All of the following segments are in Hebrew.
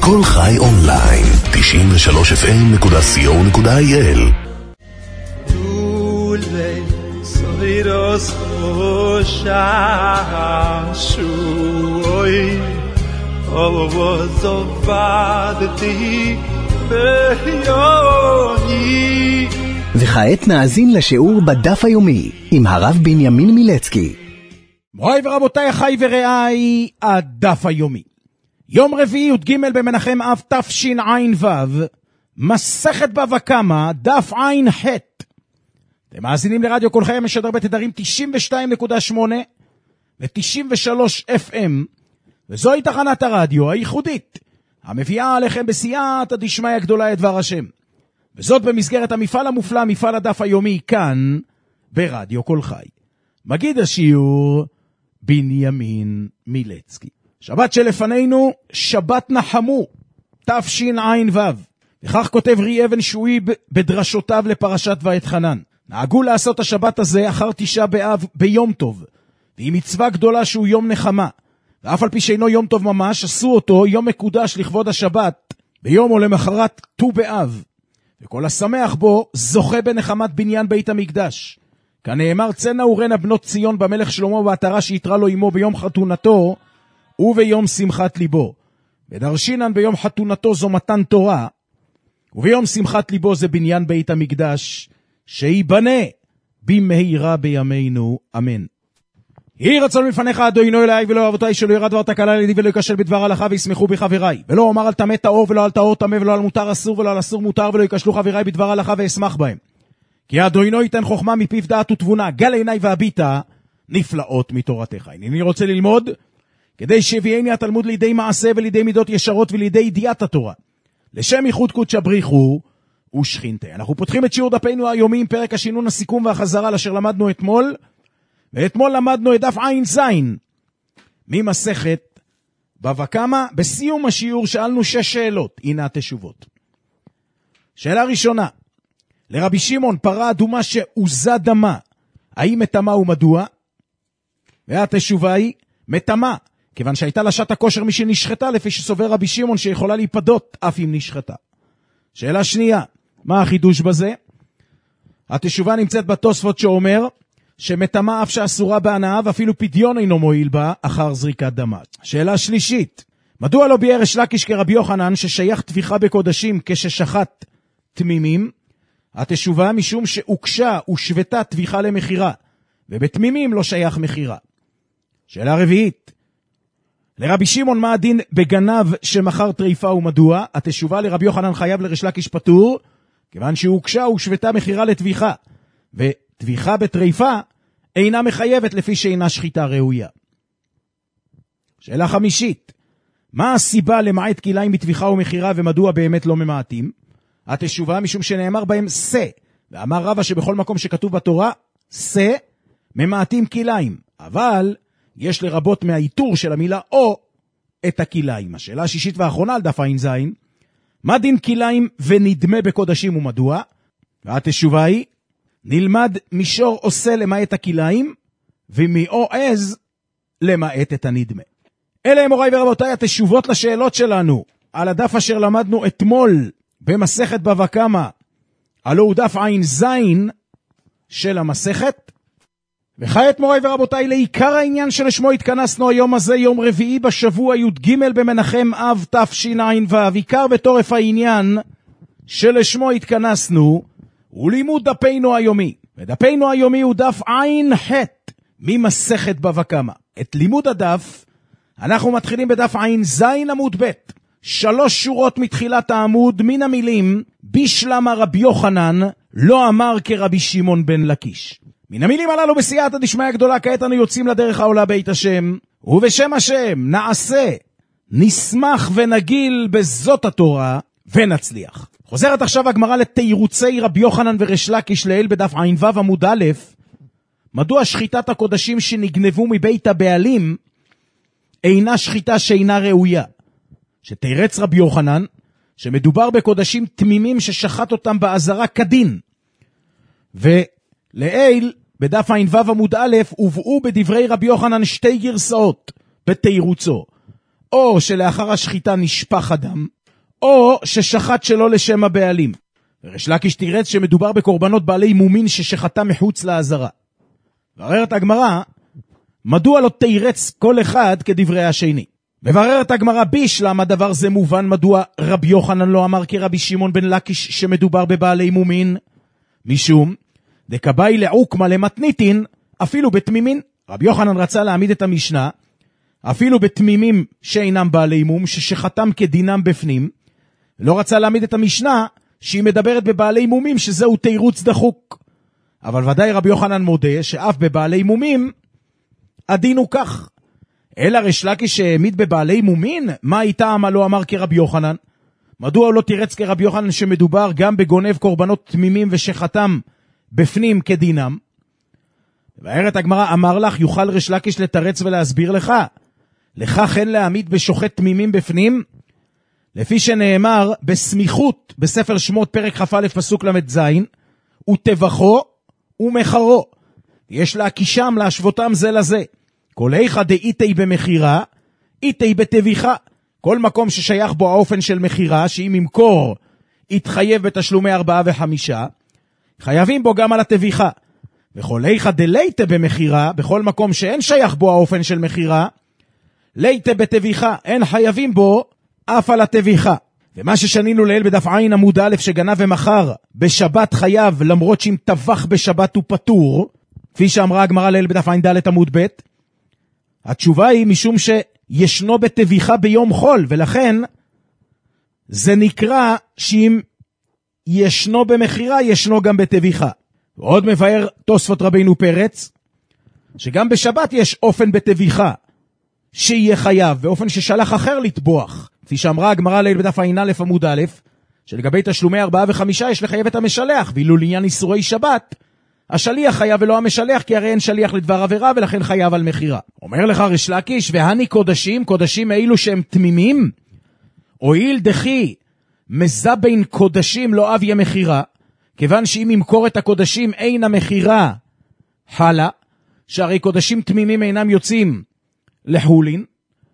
כל חי אונליין, 93fm.co.il. Soiros Oshanshui Alwas Ovadti Beyoni. וכעת נאזין לשיעור בדף היומי עם הרב בנימין מילצקי. מוריי ורבותיי, אחי ורעי, הדף היומי. יום רביעי י"ג במנחם אב תשע"ו, מסכת בבא קמא, דף ע"ח. אתם מאזינים לרדיו כל חי המשדר בתדרים 92.8 ו-93 FM, וזוהי תחנת הרדיו הייחודית המביאה עליכם בסייעתא דשמיא גדולה את דבר השם, וזאת במסגרת המפעל המופלא, מפעל הדף היומי, כאן ברדיו כל חי. מגיד השיעור בנימין מילצקי. שבת שלפנינו, שבת נחמו, תשע"ו. וכך כותב רי אבן שואיב בדרשותיו לפרשת ואתחנן. נהגו לעשות השבת הזה אחר תשעה באב ביום טוב, והיא מצווה גדולה שהוא יום נחמה, ואף על פי שאינו יום טוב ממש, עשו אותו יום מקודש לכבוד השבת, ביום או למחרת ט"ו באב, וכל השמח בו זוכה בנחמת בניין בית המקדש. כנאמר, צנע ורנה בנות ציון במלך שלמה בעטרה שיתרה לו עמו ביום חתונתו וביום שמחת ליבו. ודרשינן ביום חתונתו זו מתן תורה, וביום שמחת ליבו זה בניין בית המקדש, שיבנה במהירה בימינו, אמן. יהי רצון מלפניך אדוני אלוהי ולא אבותיי, שלא ירד דבר תקלה לידי ולא ייכשל בדבר הלכה, וישמחו בי חבריי. ולא אומר על טמא טהור ולא על טהור טמא, ולא על מותר אסור ולא על אסור מותר, ולא ייכשלו חבריי בדבר הלכה ואשמח בהם. כי אדוני ייתן חוכמה מפיו דעת ותבונה, גל עיניי והביטה נפלאות מתורתך. אני רוצה ללמוד כדי שיביאני התלמוד לידי מעשה ולידי מידות ישרות ולידי ידיעת התורה, לשם ייחוד קודש בריחו ושכינתה. אנחנו פותחים את שיעור דפינו היומי עם פרק השינון, הסיכום והחזרה אשר למדנו אתמול, ואתמול למדנו את דף ע"ז ממסכת בבא קמא. בסיום השיעור שאלנו 6 שאלות, הנה התשובות. שאלה ראשונה, לרבי שמעון פרה אדומה שעוזה דמה, האם מטמאה ומדוע? והתשובה היא מטמאה, כיוון שהייתה לשעת הכושר מי שנשחטה, לפי שסובר רבי שמעון שיכולה להיפדות אף אם נשחטה. שאלה שנייה, מה החידוש בזה? התשובה נמצאת בתוספות שאומר שמטמאה אף שאסורה בהנאה, ואפילו פדיון אינו מועיל בה אחר זריקת דמה. שאלה שלישית, מדוע לא ביאר ריש לקיש כרבי יוחנן ששייך טביחה בקודשים כששחט תמימים? התשובה משום שהוקשה ושבתה טביחה למחירה, ובתמימים לא שייך מחירה. שאלה רביעית, לרבי שמעון מה הדין בגנב שמחר טריפה ומדוע? התשובה לרבי יוחנן חייב, לריש לקיש פטור, כיוון שהוקשה ושבתה מחירה לטביחה, וטביחה בטריפה אינה מחייבת לפי שאינה שחיטה ראויה. שאלה חמישית, מה הסיבה למעט כליים בטביחה ומחירה ומדוע באמת לא ממעטים? התשובה משום שנאמר בהם שא, ואמר רבא שבכל מקום שכתוב בתורה שא ממעטים כליים, אבל יש לרבות מהאיתור של המילה או את הכליים. השאלה השישית והאחרונה על דף ע"ז, מה דין כליים ונדמה בקודשים ומדוע? והתשובה היא, נלמד מישור עושה למעט הכליים, ומיעו עז למעט את הנדמה. אלה הם מוריי ורבותיי התשובות לשאלות שלנו על הדף אשר למדנו אתמול במסכת בבא קמא, הלא הוא דף ע"ז של המסכת. וכעת מוריי ורבותיי לעיקר העניין שלשמו התכנסנו היום הזה, יום רביעי בשבוע י"ג במנחם אב תשע"ו. עיקר בתורף העניין שלשמו התכנסנו הוא לימוד דפינו היומי, ודפינו היומי הוא דף ע"ח ממסכת בבא קמא. את לימוד הדף אנחנו מתחילים בדף ע"ז עמוד ב', 3 שורות מתחילת העמוד, מן המילים בשלמה רבי יוחנן לא אמר כרבי שמעון בן לקיש. מן המילים הללו בסייעתא דשמיא גדולה כעת אנו יוצאים לדרך העולה בית השם, ובשם השם נעשה, נשמח ונגיל בזאת התורה ונצליח. חוזרת עכשיו הגמרא לתירוצי רבי יוחנן וריש לקיש לעיל בדף ע"ו עמוד א', מדוע שחיטת הקודשים שנגנבו מבית הבעלים אינה שחיטה שאינה ראויה. שתירץ רבי יוחנן שמדובר בקודשים תמימים ששחט אותם בעזרה כדין, ולעיל בדף ע"ו עמוד א' הובאו בדברי רבי יוחנן 2 גרסאות בתירוצו. או שלאחר השחיטה נשפך הדם, או ששחט שלא לשם הבעלים. וריש לקיש תירץ שמדובר בקורבנות בעלי מומין ששחטה מחוץ לעזרה. בררת הגמרא, מדוע לא תירץ כל אחד כדברי השני? מבררת הגמרא למה דבר זה מובן, מדוע רבי יוחנן לא אמר כרבי שמעון בן לקיש שמדובר בבעלי מומין? משום דקבאי לעוקמה למתניתין אפילו בתמימין. רבי יוחנן רצה להעמיד את המשנה אפילו בתמימים שאינם בעלי מום ששחתם כדינם בפנים, לא רצה להעמיד את המשנה שהיא מדברת בבעלי מומים שזהו תירוץ דחוק. אבל ודאי רבי יוחנן מודה שאף בבעלי מומים הדין הוא כך. אלא ריש לקיש שהעמיד בבעלי מומין, מה איתה מה לא אמר כרבי יוחנן? מדוע הוא לא תירץ כרבי יוחנן שמדובר גם בגונב קורבנות תמימים ושחתם בפנים כדינם? ואומרת הגמרא, אמר לך, יוכל ריש לקיש לתרץ ולהסביר לך? לכך אין להעמיד בשוחט תמימים בפנים? לפי שנאמר בסמיכות בספר שמות פרק כ"א פסוק ל"ז, וטבחו ומחרו. יש להקישם להשוותם זה לזה. כל איכה דאיתי במחירה, איתי בטביחה. כל מקום ששייך בו האופן של מחירה, שאם ימכור יתחייב בתשלומי 4 ו5, חייבים בו גם על הטביחה. וכל איכה דלייתה במחירה, בכל מקום שאין שייך בו האופן של מחירה, לייתה בטביחה, אין חייבים בו אף על הטביחה. ומה ששנינו לעיל בדף עין עמוד א' שגנב ומחר בשבת חייב, למרות שאם טבח בשבת הוא פטור, כפי שאמרה הגמרא לעיל בדף עין ד' עמוד ב', התשובה היא משום שישנו בטביחה ביום חול, ולכן זה נקרא שאם ישנו במחירה, ישנו גם בטביחה. ועוד מבאר תוספות רבינו פרץ, שגם בשבת יש אופן בטביחה שיהיה חייב, ואופן ששלח אחר לטבוח. כפי שאמרה הגמרא לעיל בדף עין א' עמוד א', שלגבי תשלומי 4 ו5 יש לחייב את המשלח, ואילו לעניין איסורי שבת, השליח חייב ולא המשלח, כי הרי אין שליח לדבר עבירה, ולכן חייב על מחירה. אומר לך ריש לקיש, והני קודשים, קודשים אילו שהם תמימים, הואיל דחי מזבין קודשים לא אביה מחירה, כיוון שאם ימכור את הקודשים אין המחירה חלה, שהרי קודשים תמימים אינם יוצאים לחולין,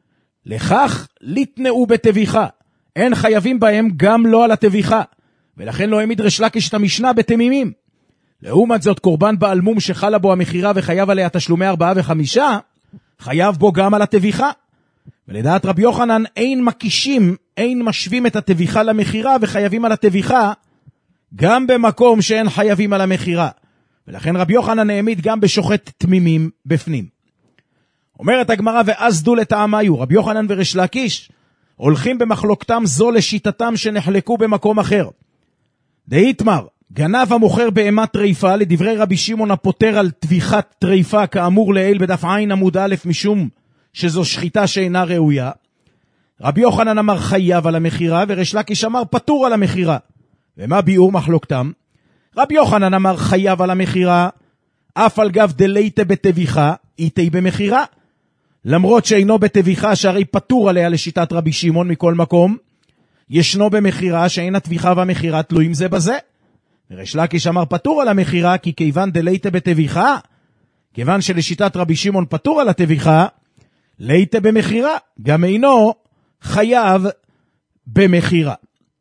לכך לתנאו בטביחה, אין חייבים בהם גם לא על הטביחה, ולכן לא העמיד ריש לקיש את המשנה בתמימים. לעומת זאת קורבן בעל מום שחלה בו המחירה וחייב עליה תשלומי 4 ו5, חייב בו גם על הטביחה. ולדעת רבי יוחנן אין מקישים, אין משווים את הטביחה למחירה וחייבים על הטביחה, גם במקום שאין חייבים על המחירה. ולכן רבי יוחנן העמיד גם בשוחט תמימים בפנים. אומרת הגמרא, ואז דו לטעמיו, רבי יוחנן וריש לקיש הולכים במחלוקתם זו לשיטתם שנחלקו במקום אחר. דאיתמר, גנב המוכר בהמת טריפה, לדברי רבי שמעון הפוטר על טביחת טריפה כאמור לעיל בדף עין עמוד א', משום שזו שחיטה שאינה ראויה. רבי יוחנן אמר חייב על המחירה, וריש לקיש אמר פטור על המחירה. ומה ביאור מחלוקתם? רבי יוחנן אמר חייב על המחירה, אף על גב דלייתה בטביחה, איתי במחירה. למרות שאינו בטביחה, שהרי פטור עליה לשיטת רבי שמעון מכל מקום, ישנו במחירה שאין הטביחה והמחירה תלויים זה בזה. וריש לקיש אמר פטור על המחירה, כי כיוון דלייתה בטביחה, כיוון שלשיטת רבי שמעון פטור על הטביחה, לייתה במחירה, גם אינו חייב במחירה.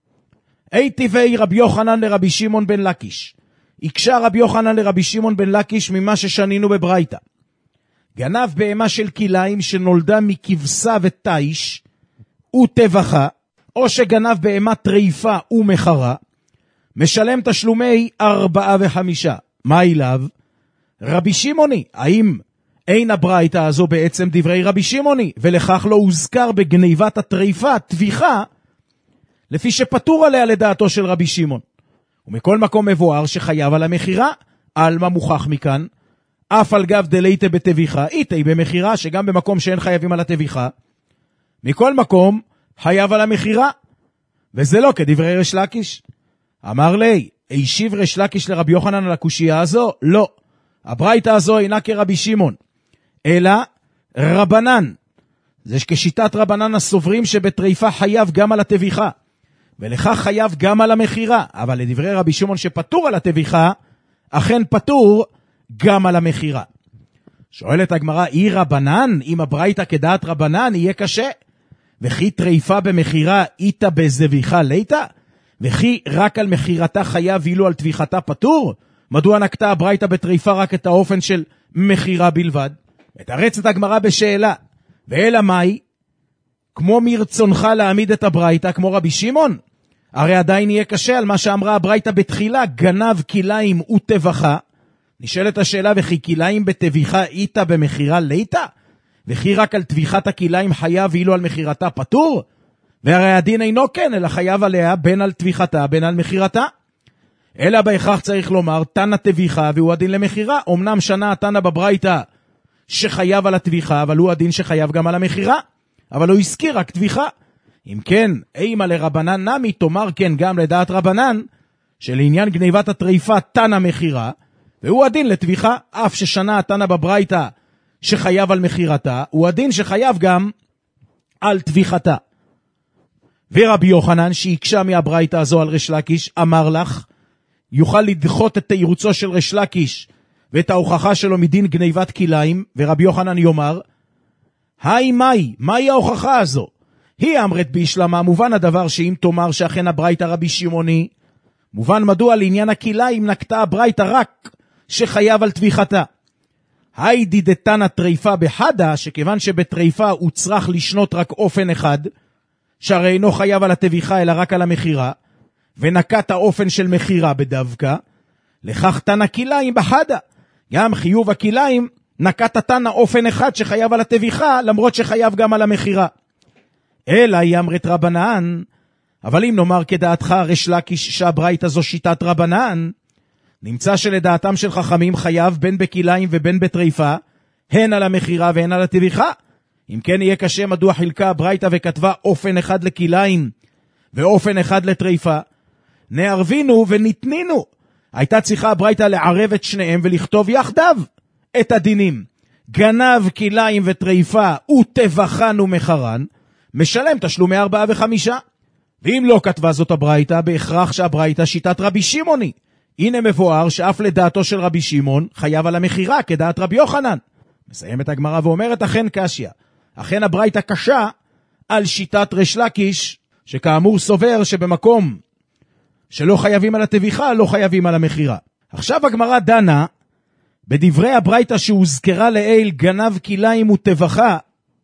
טבעי רבי יוחנן לרבי שמעון בן לקיש. הקשה רבי יוחנן לרבי שמעון בן לקיש ממה ששנינו בברייתא. גנב בהמה של כליים שנולדה מכבשה ותיש וטבחה, או שגנב בהמה טריפה ומחרה, משלם תשלומי 4 ו5. מה אליו? רבי שמעוני. האם אין הברייתא הזו בעצם דברי רבי שמעוני, ולכך לא הוזכר בגניבת הטריפה טביחה, לפי שפטור עליה לדעתו של רבי שמעון. ומכל מקום מבואר שחייב על המחירה, על מה מוכח מכאן? אף על גב דלייתה בטביחה, איתי במחירה, שגם במקום שאין חייבים על הטביחה, מכל מקום חייב על המחירה. וזה לא כדברי ריש לקיש. אמר לי, הישיב ריש לקיש לרבי יוחנן על הקושייה הזו? לא. הברייתא הזו אינה כרבי שמעון, אלא רבנן. זה כשיטת רבנן הסוברים שבטריפה חייב גם על הטביחה, ולכך חייב גם על המחירה. אבל לדברי רבי שמעון שפטור על הטביחה, אכן פטור גם על המחירה. שואלת הגמרא, אי רבנן? אם הברייתא כדעת רבנן יהיה קשה. וכי טריפה במחירה איתה בזביחה ליתה, וכי רק על מחירתה חייב ואילו על טביחתה פטור? מדוע נקטה הברייתא בטריפה רק את האופן של מחירה בלבד? מתרצת הגמרא בשאלה, ואלא מאי? כמו מרצונך להעמיד את הברייתא כמו רבי שמעון? הרי עדיין יהיה קשה על מה שאמרה הברייתא בתחילה, גנב כליים וטבחה. נשאלת השאלה, וכי כליים בטביחה איתה במחירה ליתה? וכי רק על טביחת הכליים חייב ואילו על מחירתה פטור? והרי הדין אינו כן, אלא חייב עליה בין על טביחתה בין על מחירתה. אלא בהכרח צריך לומר, תנא טביחה והוא הדין למחירה. אמנם שנה תנא בברייתא שחייב על הטביחה, אבל הוא הדין שחייב גם על המחירה. אבל הוא הזכיר רק טביחה. אם כן, אימא לרבנן נמי, תאמר כן גם לדעת רבנן, שלעניין גניבת הטריפה תנא מחירה, והוא הדין לטביחה, אף ששנה תנא בברייתא שחייב על מחירתה, הוא הדין שחייב גם על טביחתה. ורבי יוחנן שהקשה מהברייתא הזו על ריש לקיש, אמר לך, יוכל לדחות את תירוצו של ריש לקיש ואת ההוכחה שלו מדין גניבת כליים, ורבי יוחנן יאמר, היי מהי ההוכחה הזו? היא אמרת בישלמה, מובן הדבר שאם תאמר שאכן הברייתא רבי שמעוני, מובן מדוע לעניין הכליים נקטה הברייתא רק שחייב על טביחתה. היידי דתנא טריפה בחדה, שכיוון שבטריפה הוא צריך לשנות רק אופן אחד, שהרי אינו חייב על הטביחה אלא רק על המחירה, ונקט האופן של מחירה בדווקא, לכך תנא כליים בחדה. גם חיוב הכליים נקט תנא אופן אחד שחייב על הטביחה, למרות שחייב גם על המחירה. אלא היא אמרת רבנן, אבל אם נאמר כדעתך ריש לקיש שהברייתא זו שיטת רבנן, נמצא שלדעתם של חכמים חייב בין בכליים ובין בטריפה, הן על המחירה והן על הטביחה. אם כן יהיה קשה מדוע חילקה הברייתא וכתבה אופן אחד לכליים ואופן אחד לטריפה. נערבינו ונתנינו. הייתה צריכה הברייתא לערב את שניהם ולכתוב יחדיו את הדינים. גנב כליים וטריפה וטבחן ומחרן, משלם תשלומי 4 ו5. ואם לא כתבה זאת הברייתא, בהכרח שהברייתא שיטת רבי שמעוני. הנה מבואר שאף לדעתו של רבי שמעון חייב על המחירה כדעת רבי יוחנן. מסיימת הגמרא ואומרת, אכן קשיא. אכן הברייתא קשה על שיטת ריש לקיש, שכאמור סובר שבמקום שלא חייבים על הטביחה, לא חייבים על המחירה. עכשיו הגמרא דנה בדברי הברייתא שהוזכרה לעיל, גנב כליים וטבחה,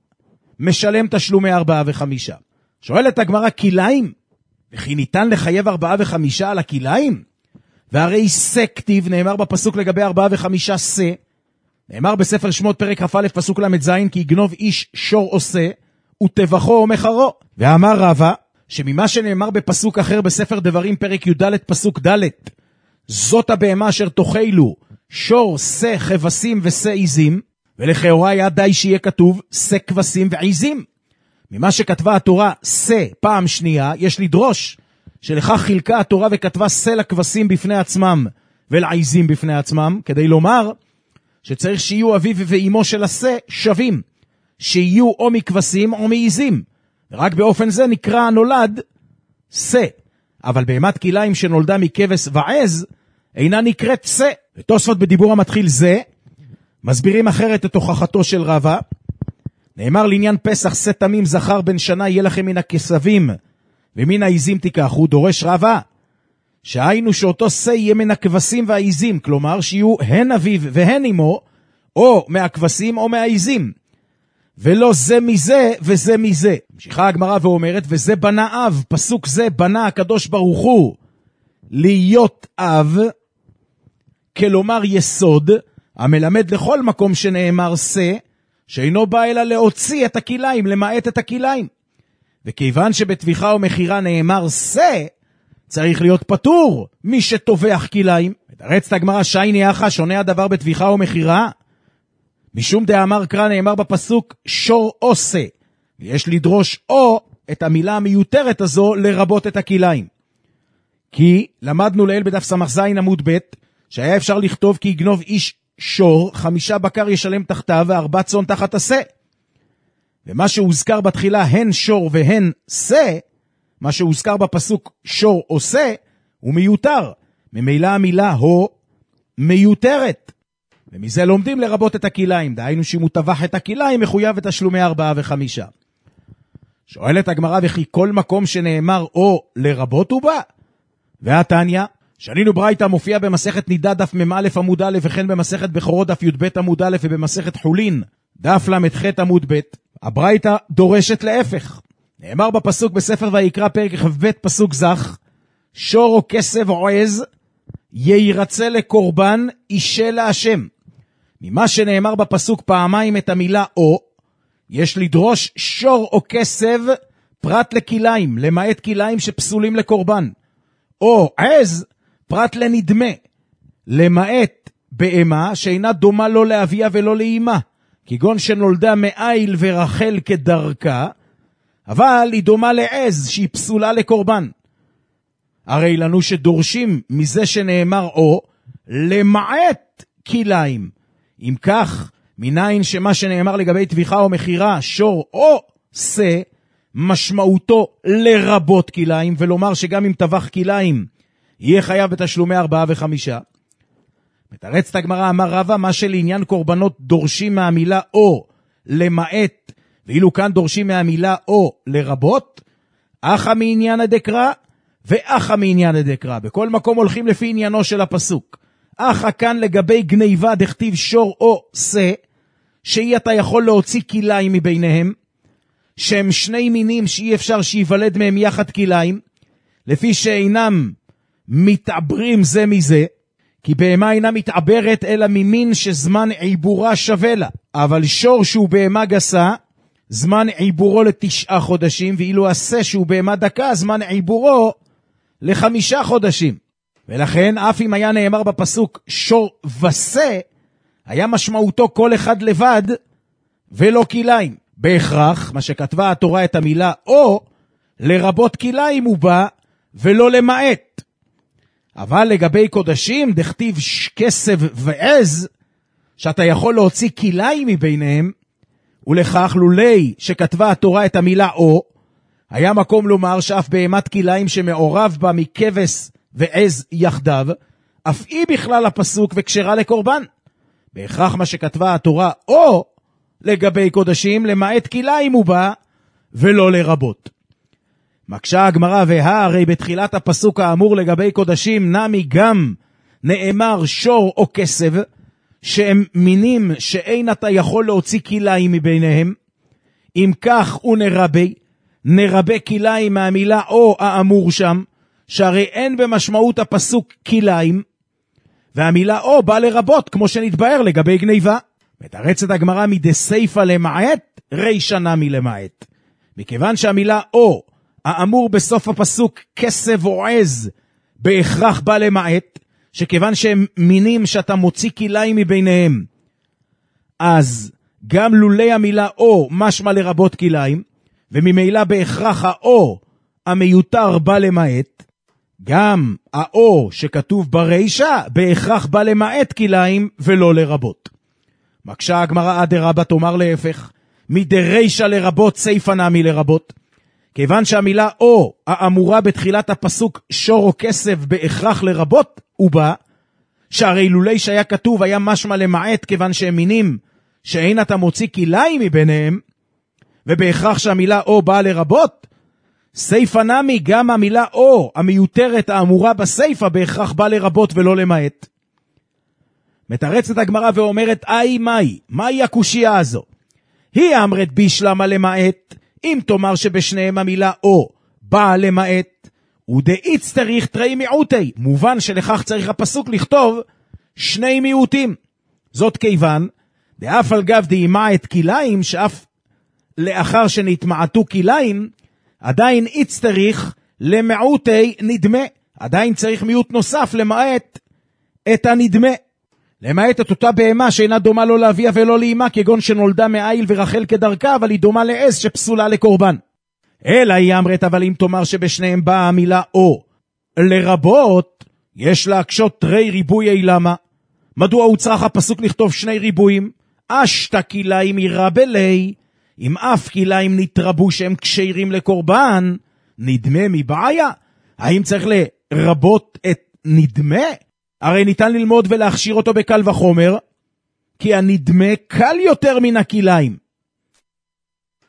משלם תשלומי 4 ו5. שואלת הגמרא, כליים? וכי ניתן לחייב 4 ו5 על הכליים? והרי סקטיב, נאמר בפסוק לגבי 4 ו5 שא, נאמר בספר שמות פרק כ"א פסוק ל"ז, כי יגנוב איש שור עושה וטבחו או מחרו. ואמר רבא, שממה שנאמר בפסוק אחר בספר דברים פרק י"ד פסוק ד', זאת הבהמה אשר תאכלו שור שא כבשים ושא עיזים, ולכאורה היה די שיהיה כתוב שא כבשים ועיזים. ממה שכתבה התורה שא פעם שנייה, יש לדרוש שלכך חילקה התורה וכתבה שא לכבשים בפני עצמם ולעיזים בפני עצמם, כדי לומר שצריך שיהיו אביו ואימו של השא שווים, שיהיו או מכבשים או מעיזים, ורק באופן זה נקרא הנולד שא. אבל בהמת כליים שנולדה מכבש ועז אינה נקראת שא. ותוספות בדיבור המתחיל זה מסבירים אחרת את הוכחתו של רבא. נאמר לעניין פסח, שא תמים זכר בן שנה יהיה לכם מן הכסבים ומן העיזים תיקחו. דורש רבא שהיינו שאותו שא יהיה מן הכבשים והעיזים, כלומר שיהיו הן אביו והן אמו, או מהכבשים או מהעיזים, ולא זה מזה וזה מזה. ממשיכה הגמרא ואומרת, וזה בנה אב, פסוק זה בנה הקדוש ברוך הוא להיות אב, כלומר יסוד, המלמד לכל מקום שנאמר שא, שאינו בא אלא להוציא את הכליים, למעט את הכליים. וכיוון שבטביחה ומחירה נאמר שא, צריך להיות פטור מי שטובח כליים. מתרצת הגמרא, שייני אחא, שונה הדבר בטביחה ומחירה? משום דאמר קרא, נאמר בפסוק שור עושה, ויש לדרוש או את המילה המיותרת הזו לרבות את הכליים. כי למדנו לעיל בדף סמ"ז עמוד ב' שהיה אפשר לכתוב כי יגנוב איש שור 5 בקר ישלם תחתיו ו4 צאן תחת השא. ומה שהוזכר בתחילה הן שור והן שא, מה שהוזכר בפסוק שור עושה הוא מיותר, ממילא המילה הו מיותרת, ומזה לומדים לרבות את הכליים, דהיינו שאם הוא טבח את הכליים מחויב את תשלומי 4 ו5. שואלת הגמרא, וכי כל מקום שנאמר או לרבות הוא בא? והתניא, שנינו ברייתא מופיע במסכת נידה דף מ"א עמוד א', וכן במסכת בכורות דף י"ב עמוד א', ובמסכת חולין דף ל"ח עמוד ב'. הברייתא דורשת להפך. נאמר בפסוק בספר ויקרא פרק כ"ב פסוק זך, שור או כסף או עז ירצה לקורבן אישה להשם. ממה שנאמר בפסוק פעמיים את המילה או, יש לדרוש שור או כסף פרט לכיליים, למעט כיליים שפסולים לקורבן, או עז פרט לנדמה, למעט בהמה שאינה דומה לא לאביה ולא לאימה, כגון שנולדה מאיל ורחל כדרכה, אבל היא דומה לעז שהיא פסולה לקורבן. הרי לנו שדורשים מזה שנאמר או, למעט כיליים. אם כך, מניין שמה שנאמר לגבי טביחה או מחירה, שור או שא, משמעותו לרבות כיליים, ולומר שגם אם טבח כיליים, יהיה חייב בתשלומי 4 ו5. מתרצת הגמרא, אמר רבא, מה שלעניין קורבנות דורשים מהמילה או למעט, ואילו כאן דורשים מהמילה או לרבות, אחא מעניין הדקרא ואחא מעניין הדקרא. בכל מקום הולכים לפי עניינו של הפסוק. אחא כאן לגבי גניבה דכתיב שור או שא, שאי אתה יכול להוציא כיליים מביניהם, שהם שני מינים שאי אפשר שיוולד מהם יחד כיליים, לפי שאינם מתעברים זה מזה, כי בהמה אינה מתעברת אלא ממין שזמן עיבורה שווה לה. אבל שור שהוא בהמה גסה, זמן עיבורו ל9 חודשים, ואילו השא שהוא בהמה דקה, זמן עיבורו ל5 חודשים. ולכן אף אם היה נאמר בפסוק שור ושא, היה משמעותו כל אחד לבד ולא כיליים. בהכרח מה שכתבה התורה את המילה או, לרבות כיליים הוא בא ולא למעט. אבל לגבי קודשים דכתיב כסף ועז, שאתה יכול להוציא כיליים מביניהם, ולכך לולי שכתבה התורה את המילה או, היה מקום לומר שאף בהמת כיליים שמעורב בה מכבש ועז יחדיו, אף היא בכלל הפסוק וקשרה לקורבן. בהכרח מה שכתבה התורה או לגבי קודשים, למעט כיליים הוא בא ולא לרבות. מקשה הגמרא, הרי בתחילת הפסוק האמור לגבי קודשים נמי גם נאמר שור או כסף, שהם מינים שאין אתה יכול להוציא כיליים מביניהם. אם כך הוא נרבה כיליים מהמילה או האמור שם, שהרי אין במשמעות הפסוק כיליים, והמילה או בא לרבות כמו שנתבאר לגבי גניבה. מתרצת הגמרא, מדסייפה למעט רישא נמי למעט. מכיוון שהמילה או האמור בסוף הפסוק כסף או עז בהכרח בא למעט, שכיוון שהם מינים שאתה מוציא כיליים מביניהם, אז גם לולי המילה או משמע לרבות כיליים, וממילא בהכרח האו המיותר בא למעט, גם האו שכתוב ברישא בהכרח בא למעט כיליים ולא לרבות. מקשה הגמרא, אדרבא תאמר להפך, מדרישא לרבות סייפא נמי לרבות. כיוון שהמילה או האמורה בתחילת הפסוק שור או כסף בהכרח לרבות הוא בא, שהרי לולי שהיה כתוב היה משמע למעט, כיוון שהם מינים שאין אתה מוציא כיליים מביניהם, ובהכרח שהמילה או באה לרבות, סייפא נמי גם המילה או המיותרת האמורה בסייפא בהכרח באה לרבות ולא למעט. מתרצת הגמרא ואומרת, מהי הקושיה הזו? היא אמרת בישלמה למעט, אם תאמר שבשניהם המילה או באה למעט, ודאיץ צריך תרי מיעוטי, מובן שלכך צריך הפסוק לכתוב שני מיעוטים. זאת כיוון, דאף על גב דאימעת כיליים, שאף לאחר שנתמעטו כיליים, עדיין איץ צריך למיעוטי נדמה, עדיין צריך מיעוט נוסף למעט את הנדמה. למעט את אותה בהמה שאינה דומה לא לאביה ולא לאימה, כגון שנולדה מאיל ורחל כדרכה, אבל היא דומה לעז שפסולה לקורבן. אלא היא אמרת, אבל אם תאמר שבשניהם באה המילה או לרבות, יש להקשות תרי ריבוי למה? מדוע הוא צריך הפסוק לכתוב שני ריבויים? אשתה כיליים ירבה לי, אם אף כיליים נתרבו שהם קשירים לקורבן, נדמה מבעיה? האם צריך לרבות את נדמה? הרי ניתן ללמוד ולהכשיר אותו בקל וחומר, כי הנדמה קל יותר מן הכיליים.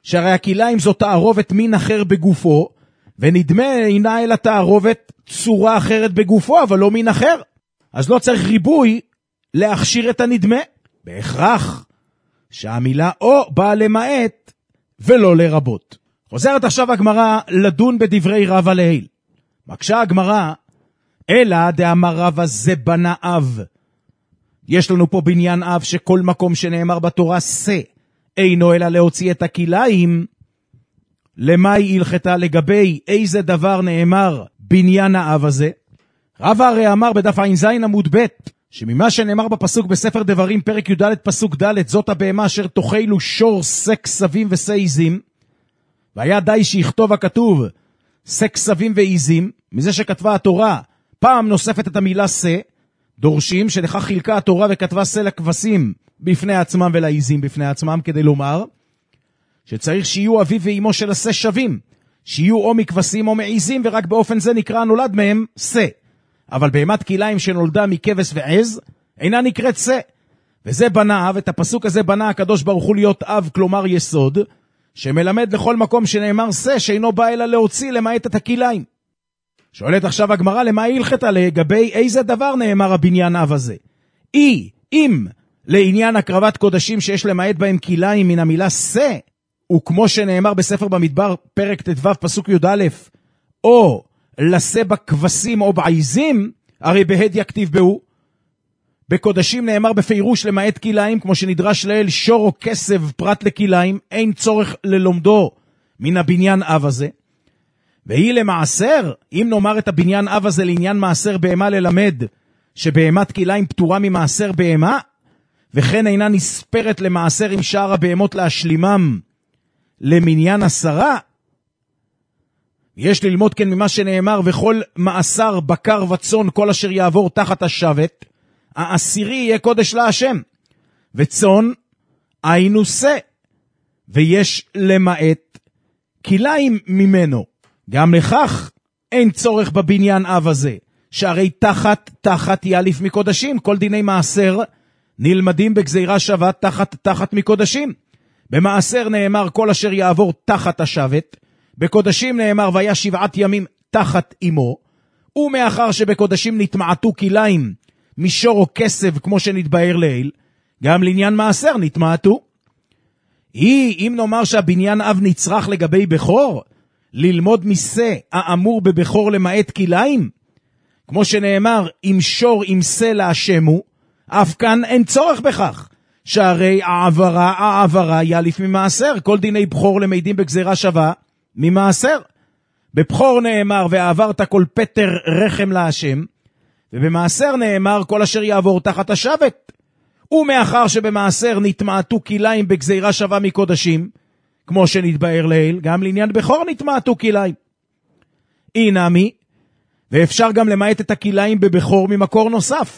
שהרי הכליים זו תערובת מין אחר בגופו, ונדמה אינה אלא תערובת צורה אחרת בגופו, אבל לא מין אחר. אז לא צריך ריבוי להכשיר את הנדמה. בהכרח שהמילה או באה למעט ולא לרבות. חוזרת עכשיו הגמרא לדון בדברי רבא לעיל. מקשה הגמרא, אלא דאמר רבא זה בנה אב. יש לנו פה בניין אב שכל מקום שנאמר בתורה שא, אינו אלא להוציא את הכליים. למה היא הלכתה? לגבי איזה דבר נאמר בניין האב הזה? רבא הרי אמר בדף ע"ז עמוד ב' שממה שנאמר בפסוק בספר דברים פרק י"ד פסוק ד', זאת הבהמה אשר תאכלו שור שא כסבים ושא עיזים, והיה די שיכתוב הכתוב שא כסבים ועיזים. מזה שכתבה התורה פעם נוספת את המילה שא, דורשים שלכך חילקה התורה וכתבה שא לכבשים בפני עצמם ולעיזים בפני עצמם, כדי לומר שצריך שיהיו אביו ואימו של השא שווים, שיהיו או מכבשים או מעיזים, ורק באופן זה נקרא נולד מהם שא. אבל בהמת כליים שנולדה מכבש ועז אינה נקראת שא, וזה בנה אב. את הפסוק הזה בנה הקדוש ברוך הוא להיות אב, כלומר יסוד, שמלמד לכל מקום שנאמר שא שאינו בא אלא להוציא למעט את הכליים. שואלת עכשיו הגמרא, למה היא הלכתה? לגבי איזה דבר נאמר הבניין אב הזה? אם לעניין הקרבת קודשים שיש למעט בהם כליים מן המילה שא, וכמו שנאמר בספר במדבר פרק ט"ו פסוק י"א, או לשא בכבשים או בעיזים, הרי בהד יכתיב בהו. בקודשים נאמר בפירוש למעט כליים, כמו שנדרש לאל שור או כסב פרט לכליים, אין צורך ללומדו מן הבניין אב הזה. והיא למעשר, אם נאמר את הבניין אב הזה לעניין מעשר בהמה, ללמד שבהמת כליים פטורה ממעשר בהמה, וכן אינה נספרת למעשר עם שאר הבהמות להשלימם למניין 10. יש ללמוד כן ממה שנאמר, וכל מעשר בקר וצאן כל אשר יעבור תחת השבט, העשירי יהיה קודש להשם, וצאן היינו שא, ויש למעט כליים ממנו. גם לכך אין צורך בבניין אב הזה, שהרי תחת יאליף מקודשים. כל דיני מעשר נלמדים בגזירה שווה תחת מקודשים. במעשר נאמר כל אשר יעבור תחת השבט, בקודשים נאמר והיה 7 ימים תחת אמו, ומאחר שבקודשים נתמעטו כליים משור או כסב כמו שנתבהר לעיל, גם לעניין מעשר נתמעטו. אם נאמר שהבניין אב נצרך לגבי בכור, ללמוד משא האמור בבכור למעט כליים, כמו שנאמר אם שור עם שא להשמו, אף כאן אין צורך בכך, שהרי העברה יאליף ממעשר. כל דיני בכור למדים בגזירה שווה ממעשר. בבכור נאמר ועברת כל פטר רחם להשם, ובמעשר נאמר כל אשר יעבור תחת השבט. ומאחר שבמעשר נתמעטו כליים בגזירה שווה מקודשים, כמו שנתבהר לעיל, גם לעניין בכור נתמעטו כליים. אינמי, ואפשר גם למעט את הכליים בבכור ממקור נוסף,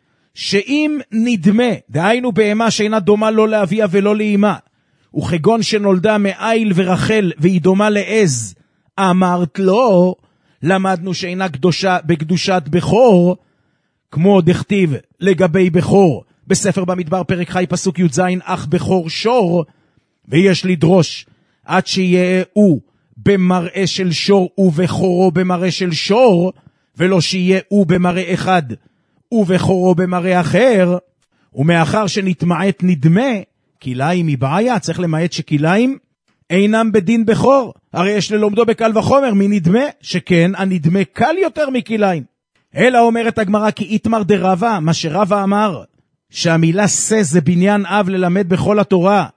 שאם נדמה, דהיינו בהמה שאינה דומה לא לאביה ולא לאמה, וכגון שנולדה מאיל ורחל והיא דומה לעז, אמרת לו, למדנו שאינה קדושה בקדושת בכור, כמו דכתיב לגבי בכור בספר במדבר פרק חי פסוק י"ז, אך בכור שור, ויש לדרוש עד שיהיה הוא במראה של שור ובכורו במראה של שור, ולא שיהיה הוא במראה אחד ובכורו במראה אחר. ומאחר שנתמעט נדמה כליים מבעיה, צריך למעט שכליים אינם בדין בכור, הרי יש ללומדו בקל וחומר מנדמה, שכן הנדמה קל יותר מכליים. אלא אומרת הגמרא כי איתמר דרבה, מה שרבה אמר שהמילה שא זה בניין אב ללמד בכל התורה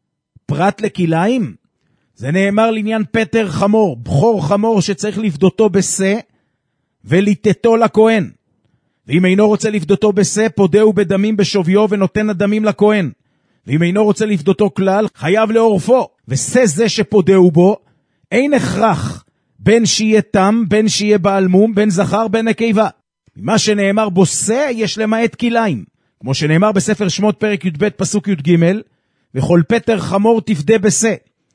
פרט לכליים, זה נאמר לעניין פטר חמור, בכור חמור שצריך לפדותו בשא וליטטו לכהן, ואם אינו רוצה לפדותו בשא פודהו בדמים בשוויו ונותן הדמים לכהן, ואם אינו רוצה לפדותו כלל חייב לעורפו. ושא זה שפודהו בו אין הכרח בין שיהיה תם בין שיהיה בעל מום, בין זכר בין נקבה. ממה שנאמר בו שא יש למעט כליים, כמו שנאמר בספר שמות פרק י"ב פסוק י"ג, וכל פטר חמור תפדה בשא.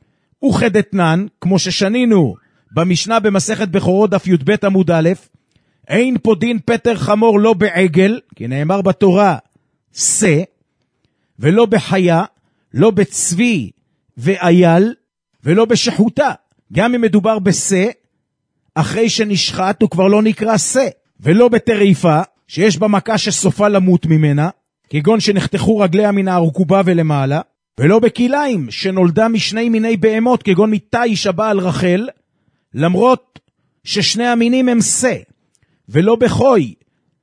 וכדתנן, כמו ששנינו במשנה במסכת בכורות דף י"ב עמוד א', אין פה דין פטר חמור לא בעגל, כי נאמר בתורה שא, ולא בחיה, לא בצבי ואייל, ולא בשחותה. גם אם מדובר בסה, אחרי שנשחט הוא כבר לא נקרא סה, ולא בטריפה, שיש בה מכה שסופה למות ממנה, כגון שנחתכו רגליה מן הארכובה ולמעלה, ולא בכיליים, שנולדה משני מיני בהמות, כגון מתיש הבעל רחל, למרות ששני המינים הם סה, ולא בחוי,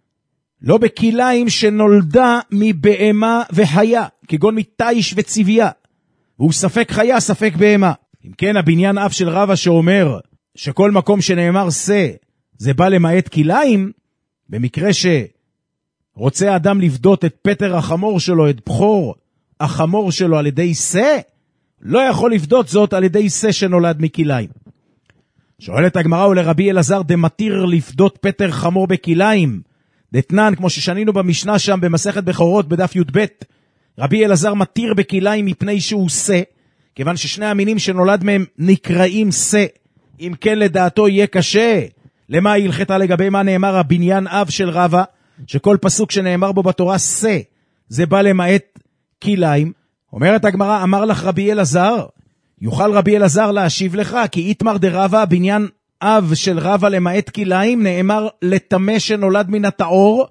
לא בכיליים שנולדה מבהמה וחיה, כגון מתיש וצביה, והוא ספק חיה, ספק בהמה. אם כן, הבניין אף של רבא שאומר שכל מקום שנאמר סה, זה בא למעט כיליים, במקרה שרוצה אדם לבדות את פטר החמור שלו, את בחור החמור שלו על ידי סה, לא יכול לבדות זאת על ידי סה שנולד מכיליים. שואלת הגמרא, ולרבי אלעזר דמתיר לפדות פטר חמור בכיליים, דתנן, כמו ששנינו במשנה שם במסכת בכורות בדף י"ב, רבי אלעזר מתיר בכיליים מפני שהוא סה, כיוון ששני המינים שנולד מהם נקראים סה. אם כן לדעתו יהיה קשה. למה הלכתה לגבי מה נאמר הבניין אב של רבא, שכל פסוק שנאמר בו בתורה סה, זה בא למעט כיליים. אומרת הגמרא, אמר לך רבי אלעזר, יוכל רבי אלעזר להשיב לך, כי איתמר דרבא, בניין אב של רבא למעט כיליים, נאמר לטמא שנולד מן הטהור,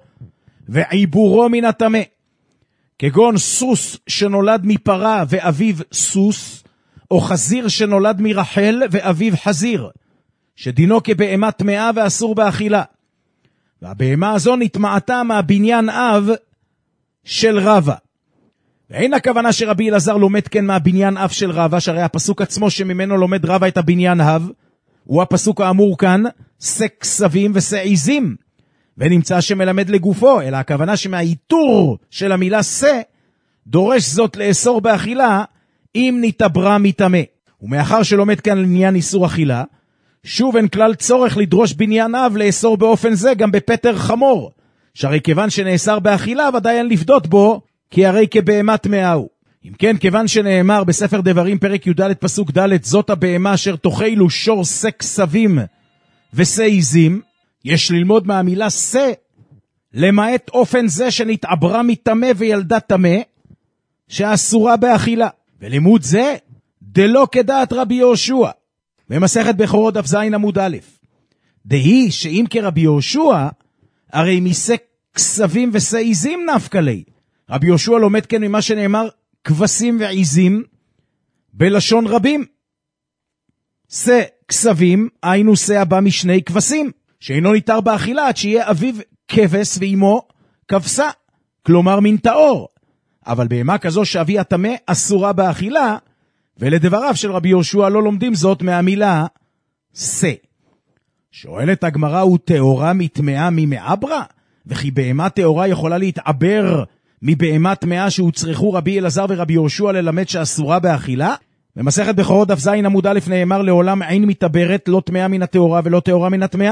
ועיבורו מן הטמא. כגון סוס שנולד מפרה ואביו סוס, או חזיר שנולד מרחל ואביו חזיר, שדינו כבהמה טמאה ואסור באכילה. והבהמה הזו נטמעתה מהבניין אב של רבא. ואין הכוונה שרבי אלעזר לומד כן מהבניין אב של רבא, שהרי הפסוק עצמו שממנו לומד רבא את הבניין אב, הוא הפסוק האמור כאן, שא כסבים ושא עיזים, ונמצא שמלמד לגופו, אלא הכוונה שמהאיתור של המילה שא, דורש זאת לאסור באכילה, אם נתעברה מטמא. ומאחר שלומד כאן לעניין איסור אכילה, שוב אין כלל צורך לדרוש בניין אב לאסור באופן זה גם בפטר חמור, שהרי כיוון שנאסר באכילה ודאי אין לפדות בו, כי הרי כבהמה טמאה הוא. אם כן, כיוון שנאמר בספר דברים פרק י"ד פסוק ד', זאת הבהמה אשר תאכלו שור שא כסבים ושא עיזים, יש ללמוד מהמילה שא, למעט אופן זה שנתעברה מטמא וילדה טמא, שאסורה באכילה. ולימוד זה, דלא כדעת רבי יהושע, במסכת בכורות דף ז עמוד א', דהי שאם כרבי יהושע, הרי משא כסבים ושא עיזים נפקא ליה. רבי יהושע לומד כן ממה שנאמר כבשים ועיזים, בלשון רבים. שא כסבים, היינו שא הבא משני כבשים, שאינו ניתר באכילה עד שיהיה אביו כבש ואימו כבשה, כלומר מן טהור. אבל בהמה כזו שאביה טמא אסורה באכילה, ולדבריו של רבי יהושע לא לומדים זאת מהמילה שא. שואלת הגמרא, הוא טהורה מטמאה ממעברה? וכי בהמה טהורה יכולה להתעבר מבהמה טמאה שהוצרכו רבי אלעזר ורבי יהושע ללמד שאסורה באכילה? במסכת בכורות דף ז עמוד א' נאמר, לעולם אין מתעברת, לא טמאה מן הטהורה ולא טהורה מן הטמאה.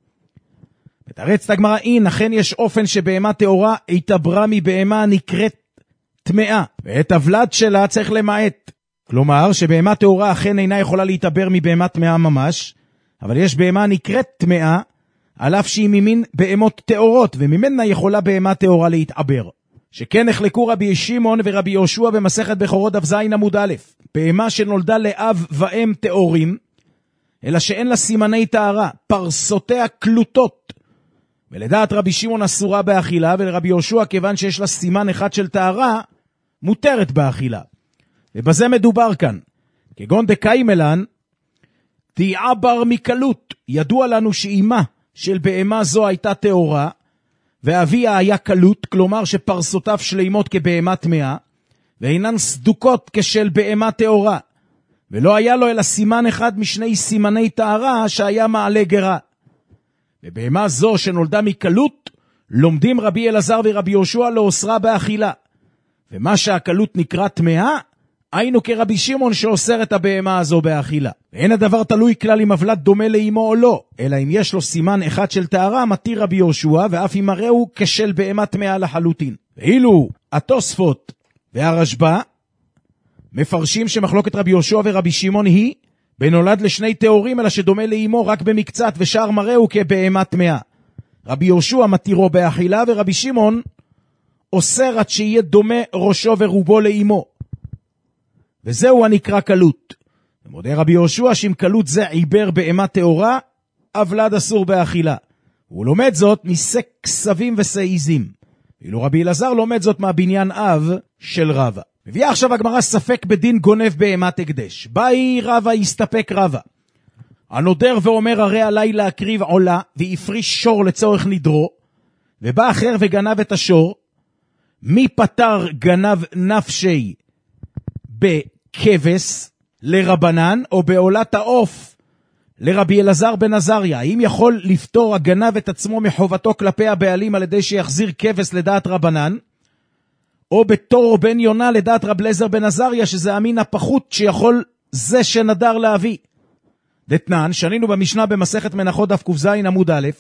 מתרצת הגמרא, אין, אכן יש אופן שבהמה טהורה התעברה מבהמה נקראת טמאה, ואת הוולד שלה צריך למעט. כלומר, שבהמה טהורה אכן אינה יכולה להתעבר מבהמה טמאה ממש, אבל יש בהמה נקראת טמאה, על אף שהיא ממין בהמות טהורות, וממנה יכולה בהמה טהורה להתעבר. שכן נחלקו רבי שמעון ורבי יהושע במסכת בכורות דף ז עמוד א', בהמה שנולדה לאב ואם טהורים, אלא שאין לה סימני טהרה, פרסותיה קלוטות, ולדעת רבי שמעון אסורה באכילה, ולרבי יהושע כיוון שיש לה סימן אחד של טהרה, מותרת באכילה. ובזה מדובר כאן, כגון דקיימלן, תיעבר מקלות. ידוע לנו שאימה של בהמה זו הייתה טהורה, ואביה היה קלות, כלומר שפרסותיו שלימות כבהמה טמאה, ואינן סדוקות כשל בהמה טהורה, ולא היה לו אלא סימן אחד משני סימני טהרה שהיה מעלה גרה. ובהמה זו שנולדה מקלות, לומדים רבי אלעזר ורבי יהושע לאוסרה באכילה. ומה שהקלות נקרא טמאה, היינו כרבי שמעון שאוסר את הבהמה הזו באכילה. ואין הדבר תלוי כלל אם הוולד דומה לאמו או לא, אלא אם יש לו סימן אחד של טהרה, מתיר רבי יהושע, ואף אם הראו כשל בהמה טמאה לחלוטין. ואילו התוספות והרשב"א מפרשים שמחלוקת רבי יהושע ורבי שמעון היא בנולד לשני טהורים, אלא שדומה לאמו רק במקצת, ושאר מראהו כבהמה טמאה. רבי יהושע מתירו באכילה, ורבי שמעון אוסר עד שיהיה דומה ראשו ורובו לאמו. וזהו הנקרא קלות. ומודה רבי יהושע שאם קלות זה עיבר בהמה טהורה, אבלד אסור באכילה. הוא לומד זאת מסק כסבים וסעיזים. ואילו רבי אלעזר לומד זאת מהבניין אב של רבא. מביאה עכשיו הגמרא ספק בדין גונב בהמת הקדש. באי רבא יסתפק רבא. הנודר ואומר הרי עלי להקריב עולה, והפריש שור לצורך נדרו, ובא אחר וגנב את השור. מי פטר גנב נפשי בכבש לרבנן, או בעולת העוף לרבי אלעזר בן עזריה? האם יכול לפטור הגנב את עצמו מחובתו כלפי הבעלים על ידי שיחזיר כבש לדעת רבנן, או בתור בן יונה לדעת רב אליעזר בן עזריה, שזה המין הפחות שיכול זה שנדר להביא? דתנן, שנינו במשנה במסכת מנחות דף ק"ז עמוד א',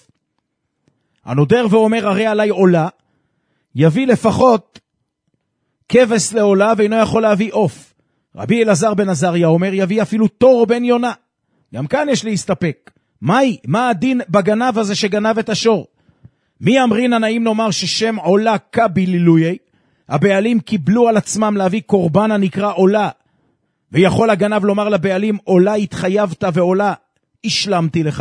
הנודר ואומר הרי עלי עולה, יביא לפחות כבש לעולה ואינו יכול להביא עוף. רבי אלעזר בן עזריה אומר יביא אפילו תור בן יונה. גם כאן יש להסתפק. מה הדין בגנב הזה שגנב את השור? מי אמרינן, האם נאמר ששם עולה כבילילויי, הבעלים קיבלו על עצמם להביא קורבן הנקרא עולה, ויכול הגנב לומר לבעלים עולה התחייבת ועולה השלמתי לך,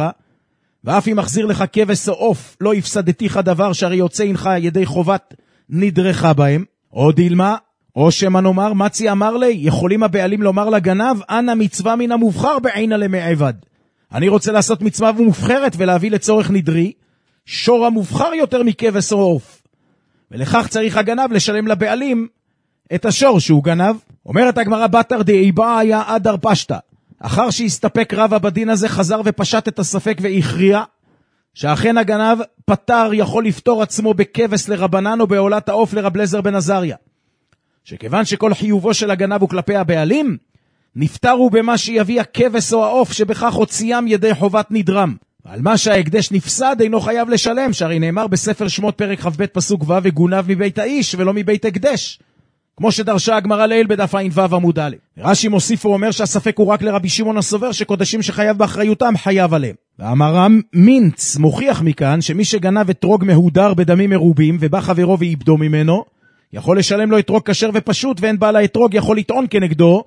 ואף אם מחזיר לך כבש או עוף לא הפסדתיך דבר, שהרי יוצא אינך ידי חובת נדרך בהם. או דילמה, או שמה נאמר מצי אמר לי, יכולים הבעלים לומר לגנב אנא מצווה מן המובחר בעינה למעבד, אני רוצה לעשות מצווה מובחרת ולהביא לצורך נדרי שור המובחר יותר מכבש או עוף, ולכך צריך הגנב לשלם לבעלים את השור שהוא גנב. אומרת הגמרא בתר דאיבא היה אדר פשטה, אחר שהסתפק רבא בדין הזה חזר ופשט את הספק והכריע שאכן הגנב פטר יכול לפתור עצמו בכבש לרבנן או בעולת העוף לרב אליעזר בן עזריה, שכיוון שכל חיובו של הגנב הוא כלפי הבעלים, נפטרו במה שיביא הכבש או העוף שבכך הוציאם ידי חובת נדרם. על מה שההקדש נפסד אינו חייב לשלם, שהרי נאמר בספר שמות פרק כ"ב פסוק ו' וגונב מבית האיש ולא מבית הקדש, כמו שדרשה הגמרא לעיל בדף ע"ו עמוד א'. רש"י מוסיף ואומר שהספק הוא רק לרבי שמעון הסובר שקודשים שחייב באחריותם חייב עליהם. ואמרם מינץ מוכיח מכאן שמי שגנב אתרוג מהודר בדמים מרובים ובא חברו ואיבדו ממנו, יכול לשלם לו אתרוג כשר ופשוט, ואין בעל האתרוג יכול לטעון כנגדו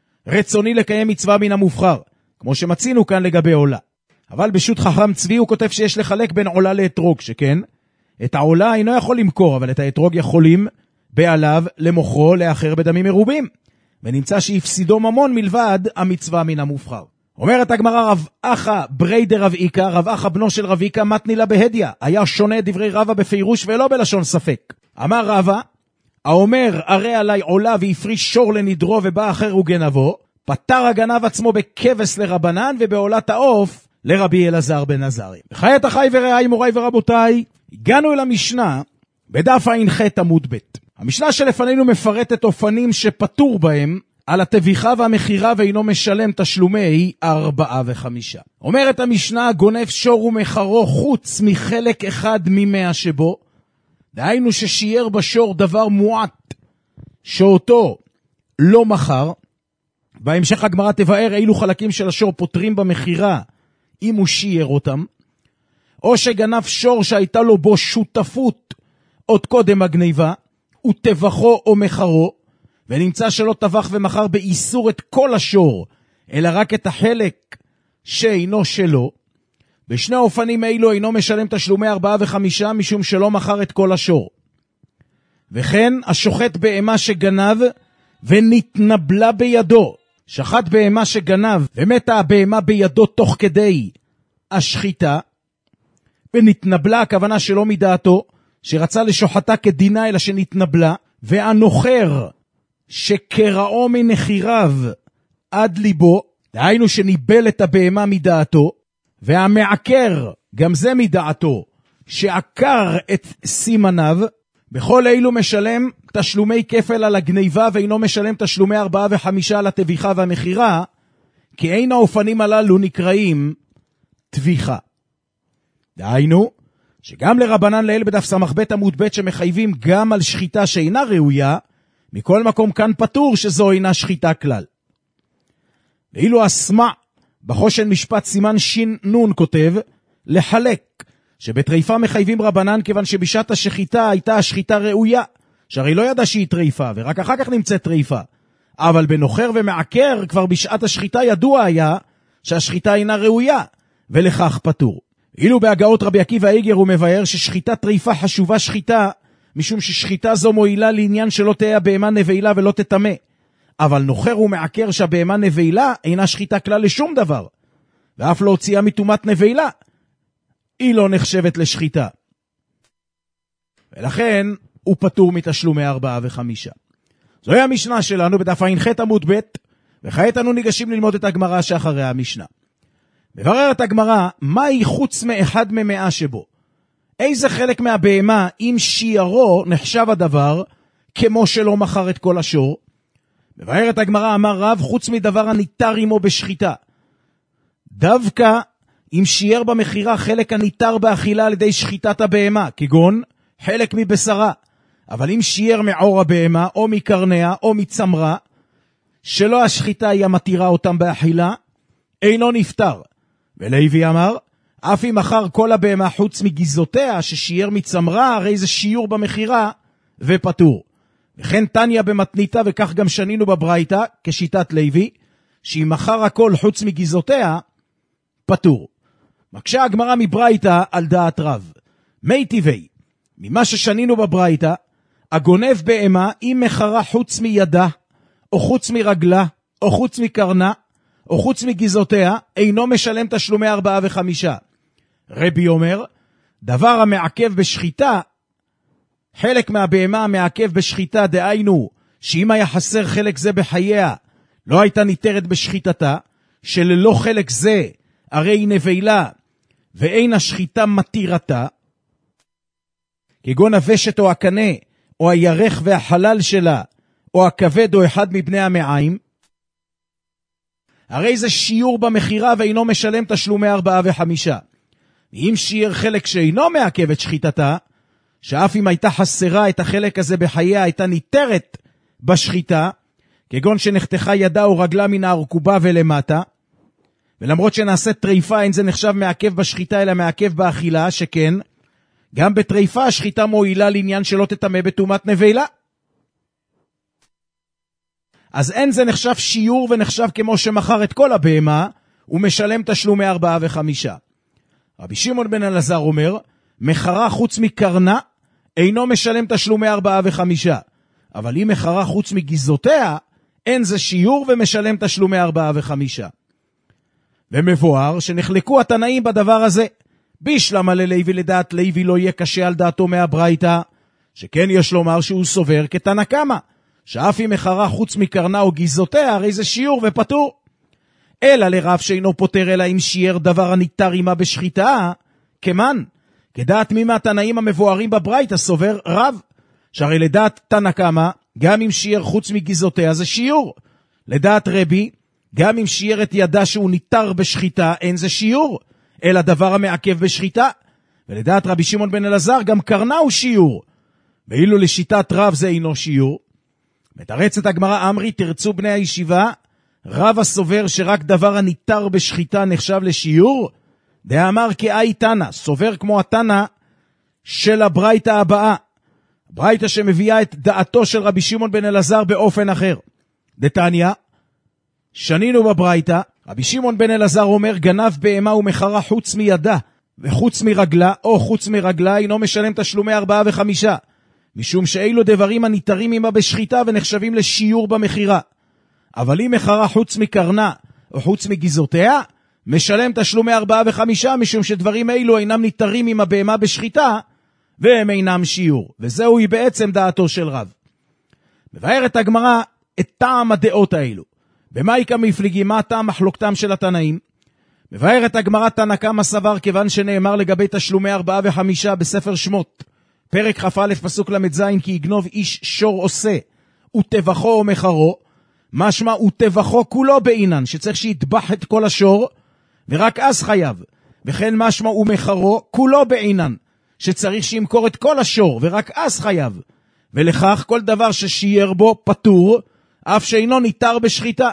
רצוני לקיים מצווה מן המובחר, כמו שמצינו כאן לגבי עולה. אבל בשו"ת חכם צבי הוא כותב שיש לחלק בין עולה לאתרוג, שכן את העולה אינו יכול למכור, אבל את האתרוג יכולים בעליו למוכרו לאחר בדמים מרובים, ונמצא שהפסידו ממון מלבד המצווה מן המובחר. אומרת הגמרא רב אחא ברי דרב איקא, רב אחא בנו של רב איקא מתני לה בהדיא, היה שונה דברי רבא בפירוש ולא בלשון ספק. אמר רבא, האומר הרי עלי עולה והפריש שור לנדרו ובא אחר וגנבו, פטר הגנב עצמו בכבש לרבנן ובעולת העוף לרבי אלעזר בן עזריה. וחיית אחי ורעי מוריי ורבותיי, הגענו אל המשנה בדף ע"ח עמוד ב'. המשנה שלפנינו מפרטת אופנים שפטור בהם על התביכה והמחירה ואינו משלם תשלומי 4 ו5. אומרת המשנה, גונב שור ומחרו חוץ מחלק אחד מ100 שבו, דהיינו ששייר בשור דבר מועט שאותו לא מחר. בהמשך הגמרא תבאר אילו חלקים של השור פותרים במחירה אם הוא שייר אותם, או שגנב שור שהייתה לו בו שותפות עוד קודם הגניבה, וטבחו או מחרו, ונמצא שלא טבח ומחר באיסור את כל השור, אלא רק את החלק שאינו שלו. בשני האופנים האלו אינו משלם תשלומי 4 ו5 משום שלא מחר את כל השור. וכן השוחט בהמה שגנב ונתנבלה בידו, שחט בהמה שגנב ומתה הבהמה בידו תוך כדי השחיטה, ונתנבלה הכוונה שלא מדעתו, שרצה לשוחטה כדינה אלא שנתנבלה, והנוחר שקראו מנחיריו עד ליבו, דהיינו שניבל את הבהמה מדעתו, והמעקר גם זה מדעתו, שעקר את סימניו, בכל אילו משלם תשלומי כפל על הגניבה ואינו משלם תשלומי 4 ו5 על התביכה והמחירה, כי אין האופנים הללו נקראים תביכה. דהיינו, שגם לרבנן לעיל בדף סמ"ב עמוד ב' שמחייבים גם על שחיטה שאינה ראויה, מכל מקום כאן פטור שזו אינה שחיטה כלל. ואילו אסמע בחושן משפט סימן ש"נ כותב לחלק, שבטריפה מחייבים רבנן כיוון שבשעת השחיטה הייתה השחיטה ראויה, שהרי לא ידע שהיא טריפה ורק אחר כך נמצאת טריפה, אבל בנוחר ומעקר כבר בשעת השחיטה ידוע היה שהשחיטה אינה ראויה, ולכך פטור. אילו בהגאות רבי עקיבא איגר הוא מבאר ששחיטת טריפה חשובה שחיטה, משום ששחיטה זו מועילה לעניין שלא תהיה הבהמה נבלה ולא תטמא. אבל נוחר ומעקר שהבהמה נבלה אינה שחיטה כלל לשום דבר, ואף לא הוציאה מטומאת נבלה, היא לא נחשבת לשחיטה. ולכן הוא פטור מתשלומי 4 ו5. זוהי המשנה שלנו בדף ע"ח עמוד ב', וכעת אנו ניגשים ללמוד את הגמרא שאחרי המשנה. מבררת הגמרא, מהי חוץ מאחד ממאה שבו? איזה חלק מהבהמה, אם שיערו נחשב הדבר, כמו שלא מכר את כל השור? מבררת הגמרא, אמר רב, חוץ מדבר הניתר עמו בשחיטה. דווקא אם שיער במחירה חלק הניתר באכילה על ידי שחיטת הבהמה, כגון חלק מבשרה, אבל אם שיער מעור הבהמה, או מקרניה, או מצמרה, שלא השחיטה היא המתירה אותם באכילה, אינו נפטר. ולוי אמר, אף אם מכר כל הבהמה חוץ מגיזותיה, ששיער מצמרה, הרי זה שיעור במחירה, ופטור. וכן תניה במתניתה, וכך גם שנינו בברייתא, כשיטת לוי, שאם מכר הכל חוץ מגיזותיה, פטור. מקשה הגמרא מברייתא על דעת רב. מי טבעי, ממה ששנינו בברייתא, הגונב בהמה, אם מכרה חוץ מידה, או חוץ מרגלה, או חוץ מקרנה, או חוץ מגיזותיה, אינו משלם תשלומי 4 ו5. רבי אומר, דבר המעכב בשחיטה, חלק מהבהמה המעכב בשחיטה, דהיינו, שאם היה חסר חלק זה בחייה, לא הייתה ניתרת בשחיטתה, שללא חלק זה, הרי היא נבלה, ואין השחיטה מתירתה, כגון הוושת או הקנה, או הירך והחלל שלה, או הכבד או אחד מבני המעיים, הרי זה שיעור במחירה ואינו משלם תשלומי 4 ו5. ואם שיער חלק שאינו מעכב את שחיטתה, שאף אם הייתה חסרה את החלק הזה בחייה, הייתה ניתרת בשחיטה, כגון שנחתכה ידה או רגלה מן הארכובה ולמטה, ולמרות שנעשה טריפה, אין זה נחשב מעכב בשחיטה, אלא מעכב באכילה, שכן, גם בטריפה השחיטה מועילה לעניין שלא תטמא בטומאת נבלה. אז אין זה נחשב שיעור ונחשב כמו שמכר את כל הבהמה, הוא משלם תשלומי 4 ו5. רבי שמעון בן אלעזר אומר, מחרה חוץ מקרנה, אינו משלם תשלומי 4 ו5. אבל אם מחרה חוץ מגיזותיה, אין זה שיעור ומשלם תשלומי 4 ו5. ומבואר שנחלקו התנאים בדבר הזה. בישלמה ללוי, לדעת לוי לא יהיה קשה על דעתו מהברייתא, שכן יש לומר שהוא סובר כתנא קמא, שאף אם מחרה חוץ מקרנה או גיזותיה, הרי זה שיעור ופטור. אלא לרב שאינו פוטר, אלא אם שיער דבר הניתר עמה בשחיטה, כמן, כדעת מי מהתנאים המבוארים בברייתא סובר רב, שהרי לדעת תנא קמא, גם אם שיער חוץ מגיזותיה זה שיעור. לדעת רבי, גם אם שיער את ידה שהוא ניתר בשחיטה, אין זה שיעור, אלא דבר המעכב בשחיטה. ולדעת רבי שמעון בן אלעזר, גם קרנה הוא שיעור. ואילו לשיטת רב זה אינו שיעור. מתרצת הגמרא, אמרי תרצו בני הישיבה, רב הסובר שרק דבר הניתר בשחיטה נחשב לשיעור, דאמר כאי תנא, סובר כמו התנא של הברייתא הבאה, ברייתא שמביאה את דעתו של רבי שמעון בן אלעזר באופן אחר. דתניא, שנינו בברייתא, רבי שמעון בן אלעזר אומר, גנב בהמה ומחרה חוץ מידה וחוץ מרגלה, או חוץ מרגלה, אינו משלם תשלומי 4 ו5, משום שאילו דברים הניתרים עמה בשחיטה ונחשבים לשיעור במחירה. אבל אם מחרה חוץ מקרנה או חוץ מגיזותיה, משלם תשלומי 4 ו5, משום שדברים אילו אינם ניתרים עם הבהמה בשחיטה, והם אינם שיעור. וזהו היא בעצם דעתו של רב. מבארת הגמרא את טעם הדעות האלו. במה יקא מפליגים? מה טעם מחלוקתם של התנאים? מבארת הגמרא, תנא קמא סבר, כיוון שנאמר לגבי תשלומי 4 ו5 בספר שמות, פרק כ"א פסוק ל"ז, כי יגנוב איש שור עושה, וטבחו או מחרו, משמע וטבחו כולו בעינן, שצריך שיטבח את כל השור, ורק אז חייב. וכן משמע ומחרו כולו בעינן, שצריך שימכור את כל השור, ורק אז חייב. ולכך כל דבר ששיער בו פטור, אף שאינו ניתר בשחיטה.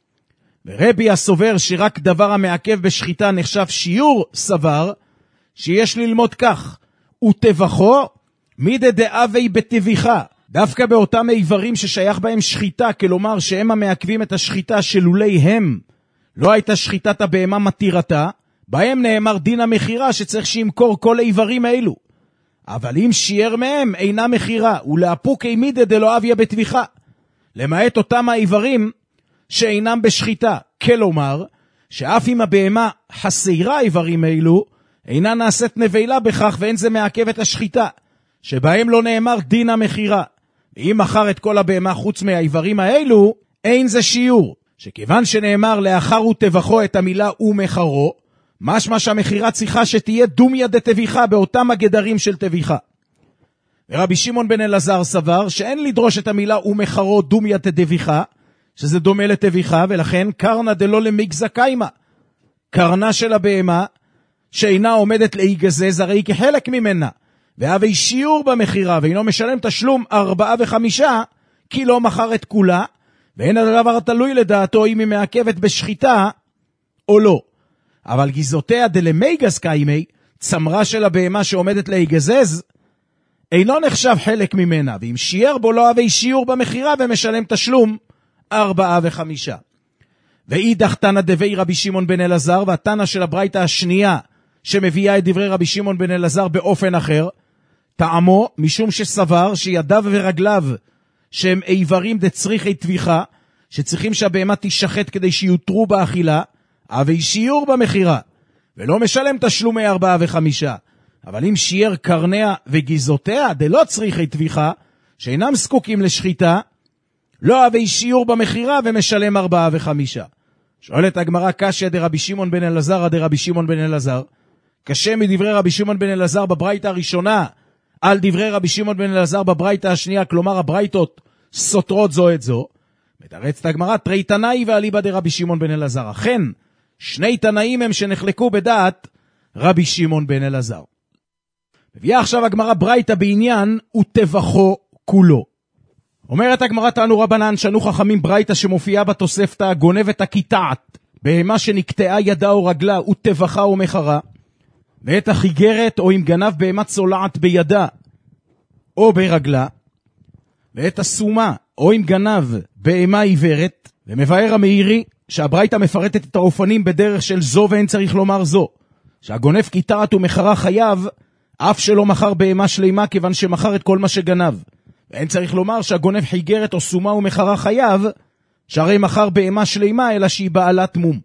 ורבי הסובר שרק דבר המעכב בשחיטה נחשב שיעור, סבר שיש ללמוד כך, וטבחו מידי דאבי בטביחה, דווקא באותם איברים ששייך בהם שחיטה, כלומר שהם המעכבים את השחיטה שלולי הם, לא הייתה שחיטת הבהמה מתירתה, בהם נאמר דין המחירה שצריך שימכור כל איברים האלו. אבל אם שיער מהם אינה מחירה, ולאפוקי מידה דלא אביה בתביכה, למעט אותם האיברים שאינם בשחיטה, כלומר, שאף אם הבהמה חסרה איברים אלו, אינה נעשית נבלה בכך ואין זה מעכב את השחיטה, שבהם לא נאמר דין המחירה. ואם מחר את כל הבהמה חוץ מהאיברים האלו, אין זה שיעור, שכיוון שנאמר לאחר הוא טבחו את המילה ומחרו, משמע שהמחירה צריכה שתהיה דומיה דתביכה באותם הגדרים של תביכה. ורבי שמעון בן אלעזר סבר שאין לדרוש את המילה ומחרו דומיה דתביכה, שזה דומה לתביכה, ולכן קרנה דלא למגזא קיימא, קרנה של הבהמה שאינה עומדת להיגזז הרי כחלק ממנה, והווי שיעור במחירה ואינו משלם תשלום 4 ו5, כי לא מכר את כולה, ואין הדבר תלוי לדעתו אם היא מעכבת בשחיטה או לא. אבל גיזותיה דלמיגז קיימי, צמרה של הבהמה שעומדת להיגזז, אינו נחשב חלק ממנה, ואם שיער בו לא הווי שיעור במחירה ומשלם תשלום 4 ו5. ואידך תנא דבי רבי שמעון בן אלעזר, והתנא של הברייתא השנייה שמביאה את דברי רבי שמעון בן אלעזר באופן אחר, טעמו משום שסבר שידיו ורגליו שהם איברים דצריכי טביחה, שצריכים שהבהמה תשחט כדי שיותרו באכילה, אבל שיעור במחירה, ולא משלם תשלומי 4 ו5. אבל אם שיער קרניה וגיזותיה דלא צריכי טביחה, שאינם זקוקים לשחיטה, לא הווי שיעור במחירה ומשלם 4 ו5. שואלת הגמרא קשיא דרבי שמעון בן אלעזר דרבי שמעון בן אלעזר, קשה מדברי רבי שמעון בן אלעזר בברייתא הראשונה על דברי רבי שמעון בן אלעזר בברייתא השנייה, כלומר הברייתות סותרות זו את זו. מתרצת הגמרא תרי תנאי ואליבא דרבי שמעון בן אלעזר, אכן שני תנאים הם שנחלקו בדעת רבי שמעון בן אלעזר. מביאה עכשיו הגמרא ברייתא בעניין וטבחו כולו. אומרת הגמרא תנו רבנן שנו חכמים ברייתא שמופיעה בתוספתא, גונבת הקיטעת בהמה שנקטעה ידה או רגלה וטבחה או מחרה, ואת החיגרת או אם גנב בהמה צולעת בידה או ברגלה, ואת הסומה או אם גנב בהמה עיוורת. ומבאר המאירי שהברייתא מפרטת את האופנים בדרך של זו ואין צריך לומר זו, שהגונב קיטעת ומחרה חייב אף שלא מחר בהמה שלימה, כיוון שמחר את כל מה שגנב. ואין צריך לומר שהגונב חיגרת או סומה ומחרה חייב, שהרי מחר בהמה שלימה אלא שהיא בעלת מום.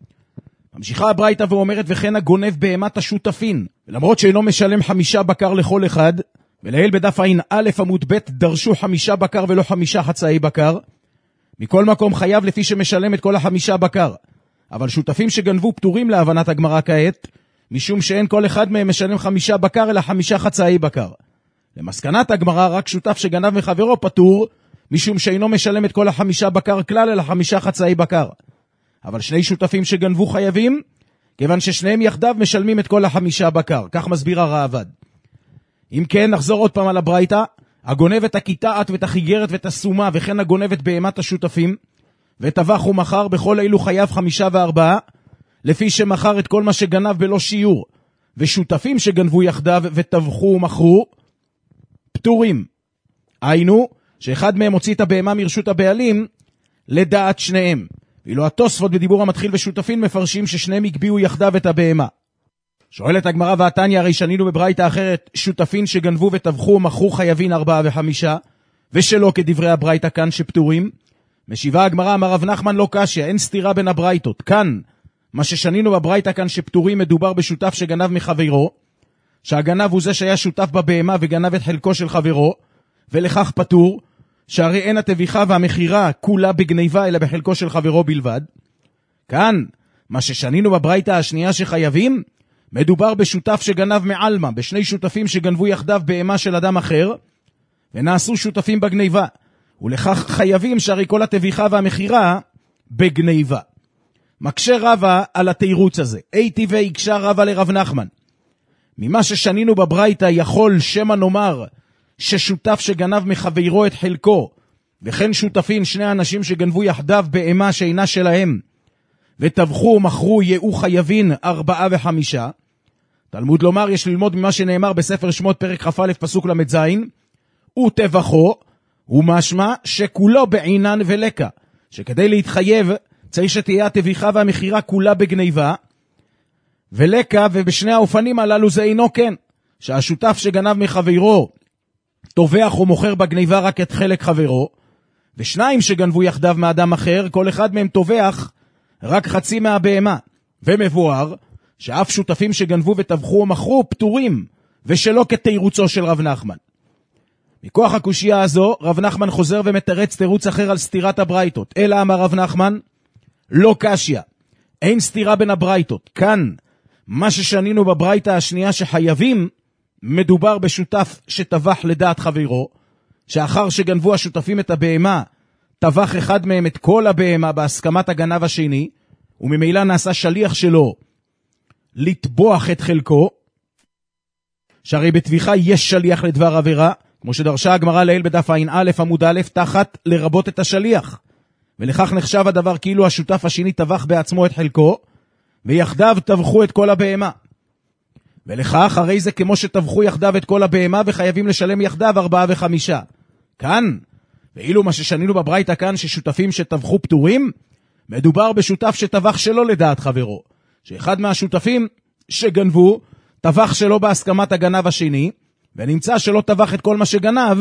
ממשיכה הברייתא ואומרת וכן הגונב בהמת השותפין, ולמרות שאינו משלם 5 בקר לכל אחד, ולעיל בדף עין א' עמוד ב' דרשו 5 בקר ולא 5 חצאי בקר, מכל מקום חייב לפי שמשלם את כל 5 בקר. אבל שותפים שגנבו פטורים להבנת הגמרא כעת, משום שאין כל אחד מהם משלם 5 בקר אלא 5 חצאי בקר. למסקנת הגמרא רק שותף שגנב מחברו פטור, משום שאינו משלם את כל 5 בקר כלל אלא 5 חצאי בקר. אבל שני שותפים שגנבו חייבים, כיוון ששניהם יחדיו משלמים את כל 5 בקר. כך מסביר הראב"ד. אם כן, נחזור עוד פעם על הברייתא. הגונב את הקיטעת ואת החיגרת ואת הסומה, וכן הגונב את בהמת השותפים, וטבח ומחר, בכל אלו חייב 5 ו4, לפי שמחר את כל מה שגנב בלא שיעור. ושותפים שגנבו יחדיו וטבחו ומחרו, פטורים. היינו, שאחד מהם הוציא את הבהמה מרשות הבעלים, לדעת שניהם. ואילו התוספות בדיבור המתחיל ושותפים מפרשים ששניהם הגביעו יחדיו את הבהמה. שואלת הגמרא והתניא, הרי שנינו בברייתא אחרת, שותפים שגנבו וטבחו ומחרו חייבים 4 ו5, ושלא כדברי הברייתא כאן שפטורים. משיבה הגמרא, אמר רב נחמן לא קשיא, אין סתירה בין הברייתות. כאן, מה ששנינו בברייתא כאן שפטורים, מדובר בשותף שגנב מחברו, שהגנב הוא זה שהיה שותף בבהמה וגנב את חלקו של חברו, ולכך פטור, שהרי אין הטביחה והמחירה כולה בגניבה אלא בחלקו של חברו בלבד. כאן, מה ששנינו בברייתא השנייה שחייבים, מדובר בשותף שגנב מעלמה, בשני שותפים שגנבו יחדיו בהמה של אדם אחר, ונעשו שותפים בגניבה, ולכך חייבים שהרי כל הטביחה והמחירה בגניבה. מקשה רבא על התירוץ הזה. איתי והקשה רבא לרב נחמן. ממה ששנינו בברייתא יכול שמא נאמר ששותף שגנב מחברו את חלקו, וכן שותפים שני אנשים שגנבו יחדיו בהמה שאינה שלהם, וטבחו ומחרו יהיו חייבים 4 ו5. תלמוד לומר יש ללמוד ממה שנאמר בספר שמות פרק כ"א פסוק ל"ז, וטבחו, ומשמע שכולו בעינן ולקה, שכדי להתחייב צריך שתהיה התביכה והמחירה כולה בגניבה, ולקה, ובשני האופנים הללו זה אינו כן, שהשותף שגנב מחברו תובח או מוכר בגניבה רק את חלק חברו, ושניים שגנבו יחדיו מאדם אחר, כל אחד מהם תובח רק חצי מהבהמה, ומבואר שאף שותפים שגנבו וטבחו או מכרו פטורים, ושלא כתירוצו של רב נחמן. מכוח הקושייה הזו, רב נחמן חוזר ומתרץ תירוץ אחר על סתירת הברייתות. אלא אמר רב נחמן, לא קשיא, אין סתירה בין הברייתות. כאן, מה ששנינו בברייתא השנייה שחייבים, מדובר בשותף שטבח לדעת חברו, שאחר שגנבו השותפים את הבהמה, טבח אחד מהם את כל הבהמה בהסכמת הגנב השני, וממילא נעשה שליח שלו לטבוח את חלקו, שהרי בטביחה יש שליח לדבר עבירה, כמו שדרשה הגמרא לעיל בדף ע"א עמוד א' תחת לרבות את השליח. ולכך נחשב הדבר כאילו השותף השני טבח בעצמו את חלקו, ויחדיו טבחו את כל הבהמה. ולכך הרי זה כמו שטבחו יחדיו את כל הבהמה וחייבים לשלם יחדיו 4 ו5. כאן, ואילו מה ששנינו בברייתא כאן ששותפים שטבחו פטורים, מדובר בשותף שטבח שלא לדעת חברו, שאחד מהשותפים שגנבו טבח שלא בהסכמת הגנב השני, ונמצא שלא טבח את כל מה שגנב,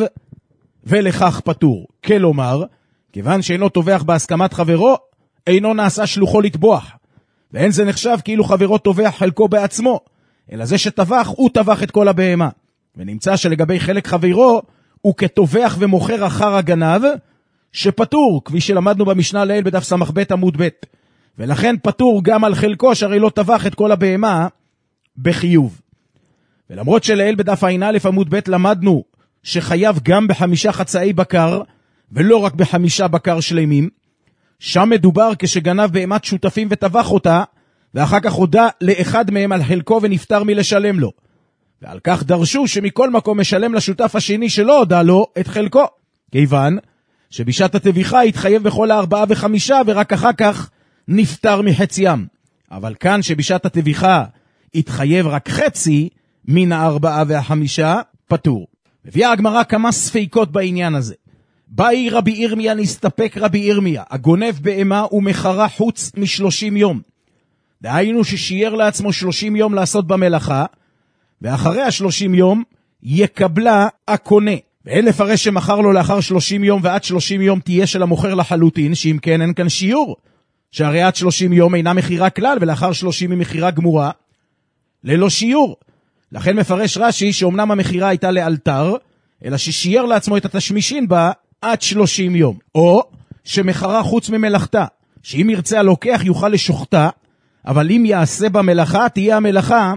ולכך פטור. כלומר, כיוון שאינו טובח בהסכמת חברו, אינו נעשה שלוחו לטבוח, ואין זה נחשב כאילו חברו טובח חלקו בעצמו, אלא זה שטבח, הוא טבח את כל הבהמה. ונמצא שלגבי חלק חברו, הוא כטובח ומוכר אחר הגנב, שפטור, כפי שלמדנו במשנה לעיל בדף סמ"ב עמוד ב'. ולכן פטור גם על חלקו, שהרי לא טבח את כל הבהמה בחיוב. ולמרות שלעיל בדף ע"א עמוד ב' למדנו שחייב גם ב5 חצאי בקר, ולא רק ב5 בקר שלמים, שם מדובר כשגנב בהמת שותפים וטבח אותה, ואחר כך הודע לאחד מהם על חלקו ונפטר מלשלם לו. ועל כך דרשו שמכל מקום משלם לשותף השני שלא הודע לו את חלקו, כיוון שבשעת התביכה התחייב בכל 4 ו5 ורק אחר כך נפטר מחציים. אבל כאן שבשעת התביכה התחייב רק חצי מן 4 ו5 פטור. מביאה הגמרא כמה ספיקות בעניין הזה. באי רבי ירמיה נסתפק רבי ירמיה, הגונב בהמה ומחרה חוץ מ30 יום. דהיינו ששייר לעצמו 30 יום לעשות במלאכה, ואחרי 30 יום יקבלה הקונה. ואין לפרש שמחר לו לאחר 30 יום ועד 30 יום תהיה של המוכר לחלוטין, שאם כן אין כאן שיעור. שהרי עד 30 יום אינה מחירה כלל, ולאחר 30 היא מחירה גמורה, ללא שיעור. לכן מפרש רש"י שאומנם המחירה הייתה לאלתר, אלא ששייר לעצמו את התשמישין בה עד 30 יום. או שמחרה חוץ ממלאכתה, שאם ירצה הלוקח יוכל לשוחטה, אבל אם יעשה במלאכה תהיה המלאכה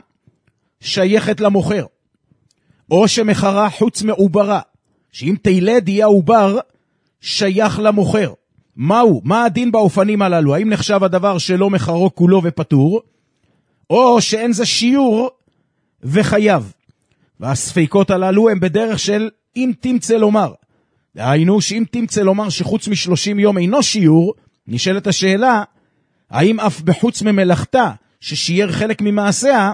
שייכת למוכר. או שמחרה חוץ מעוברה, שאם תילד יהיה העובר שייך למוכר. מהו? מה הדין באופנים הללו? האם נחשב הדבר שלא מחרו כולו ופטור, או שאין זה שיעור וחייב? והספיקות הללו הם בדרך של אם תמצא לומר. דהיינו שאם תמצא לומר שחוץ מ30 יום אינו שיעור, נשאלת השאלה, האם אף בחוץ ממלאכתה ששייר חלק ממעשיה,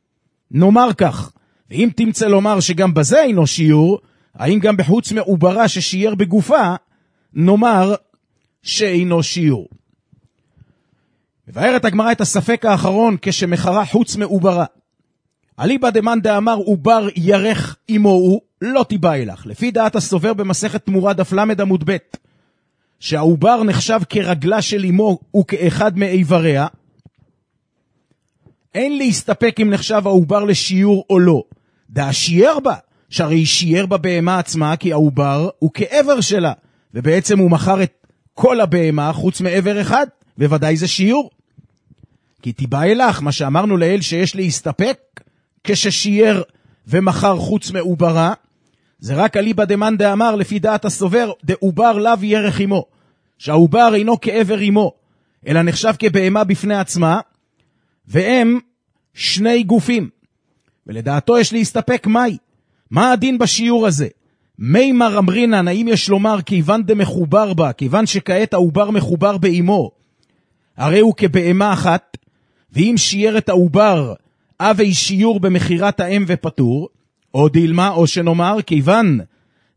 נאמר כך. ואם תמצא לומר שגם בזה אינו שיעור, האם גם בחוץ מעוברה ששייר בגופה, נאמר שאינו שיעור. מבארת הגמרא את הספק האחרון כשמחרה חוץ מעוברה. אליבא דמאן דאמר עובר ירך עמו הוא, לא תיבא אלך. לפי דעת הסובר במסכת תמורה דף ל עמוד ב', שהעובר נחשב כרגלה של אמו וכאחד מאיבריה, אין להסתפק אם נחשב העובר לשיעור או לא. דאשייר בה, שהרי שיער בבהמה עצמה, כי העובר הוא כאבר שלה, ובעצם הוא מכר את כל הבהמה חוץ מעבר אחד, בוודאי זה שיעור. כי תיבא אלך, מה שאמרנו לאל שיש להסתפק, כששיער ומכר חוץ מעוברה, זה רק אליבא דמאן דאמר לפי דעת הסובר, דעובר לאו ירך עמו, שהעובר אינו כאבר עמו, אלא נחשב כבהמה בפני עצמה, והם שני גופים. ולדעתו יש להסתפק מהי? מה הדין בשיעור הזה? מי מר אמרינן, האם יש לומר כיוון דמחובר בה, כיוון שכעת העובר מחובר באמו, הרי הוא כבהמה אחת, ואם שיער את העובר, אבי שיעור במחירת האם ופטור, או דילמה, או שנאמר, כיוון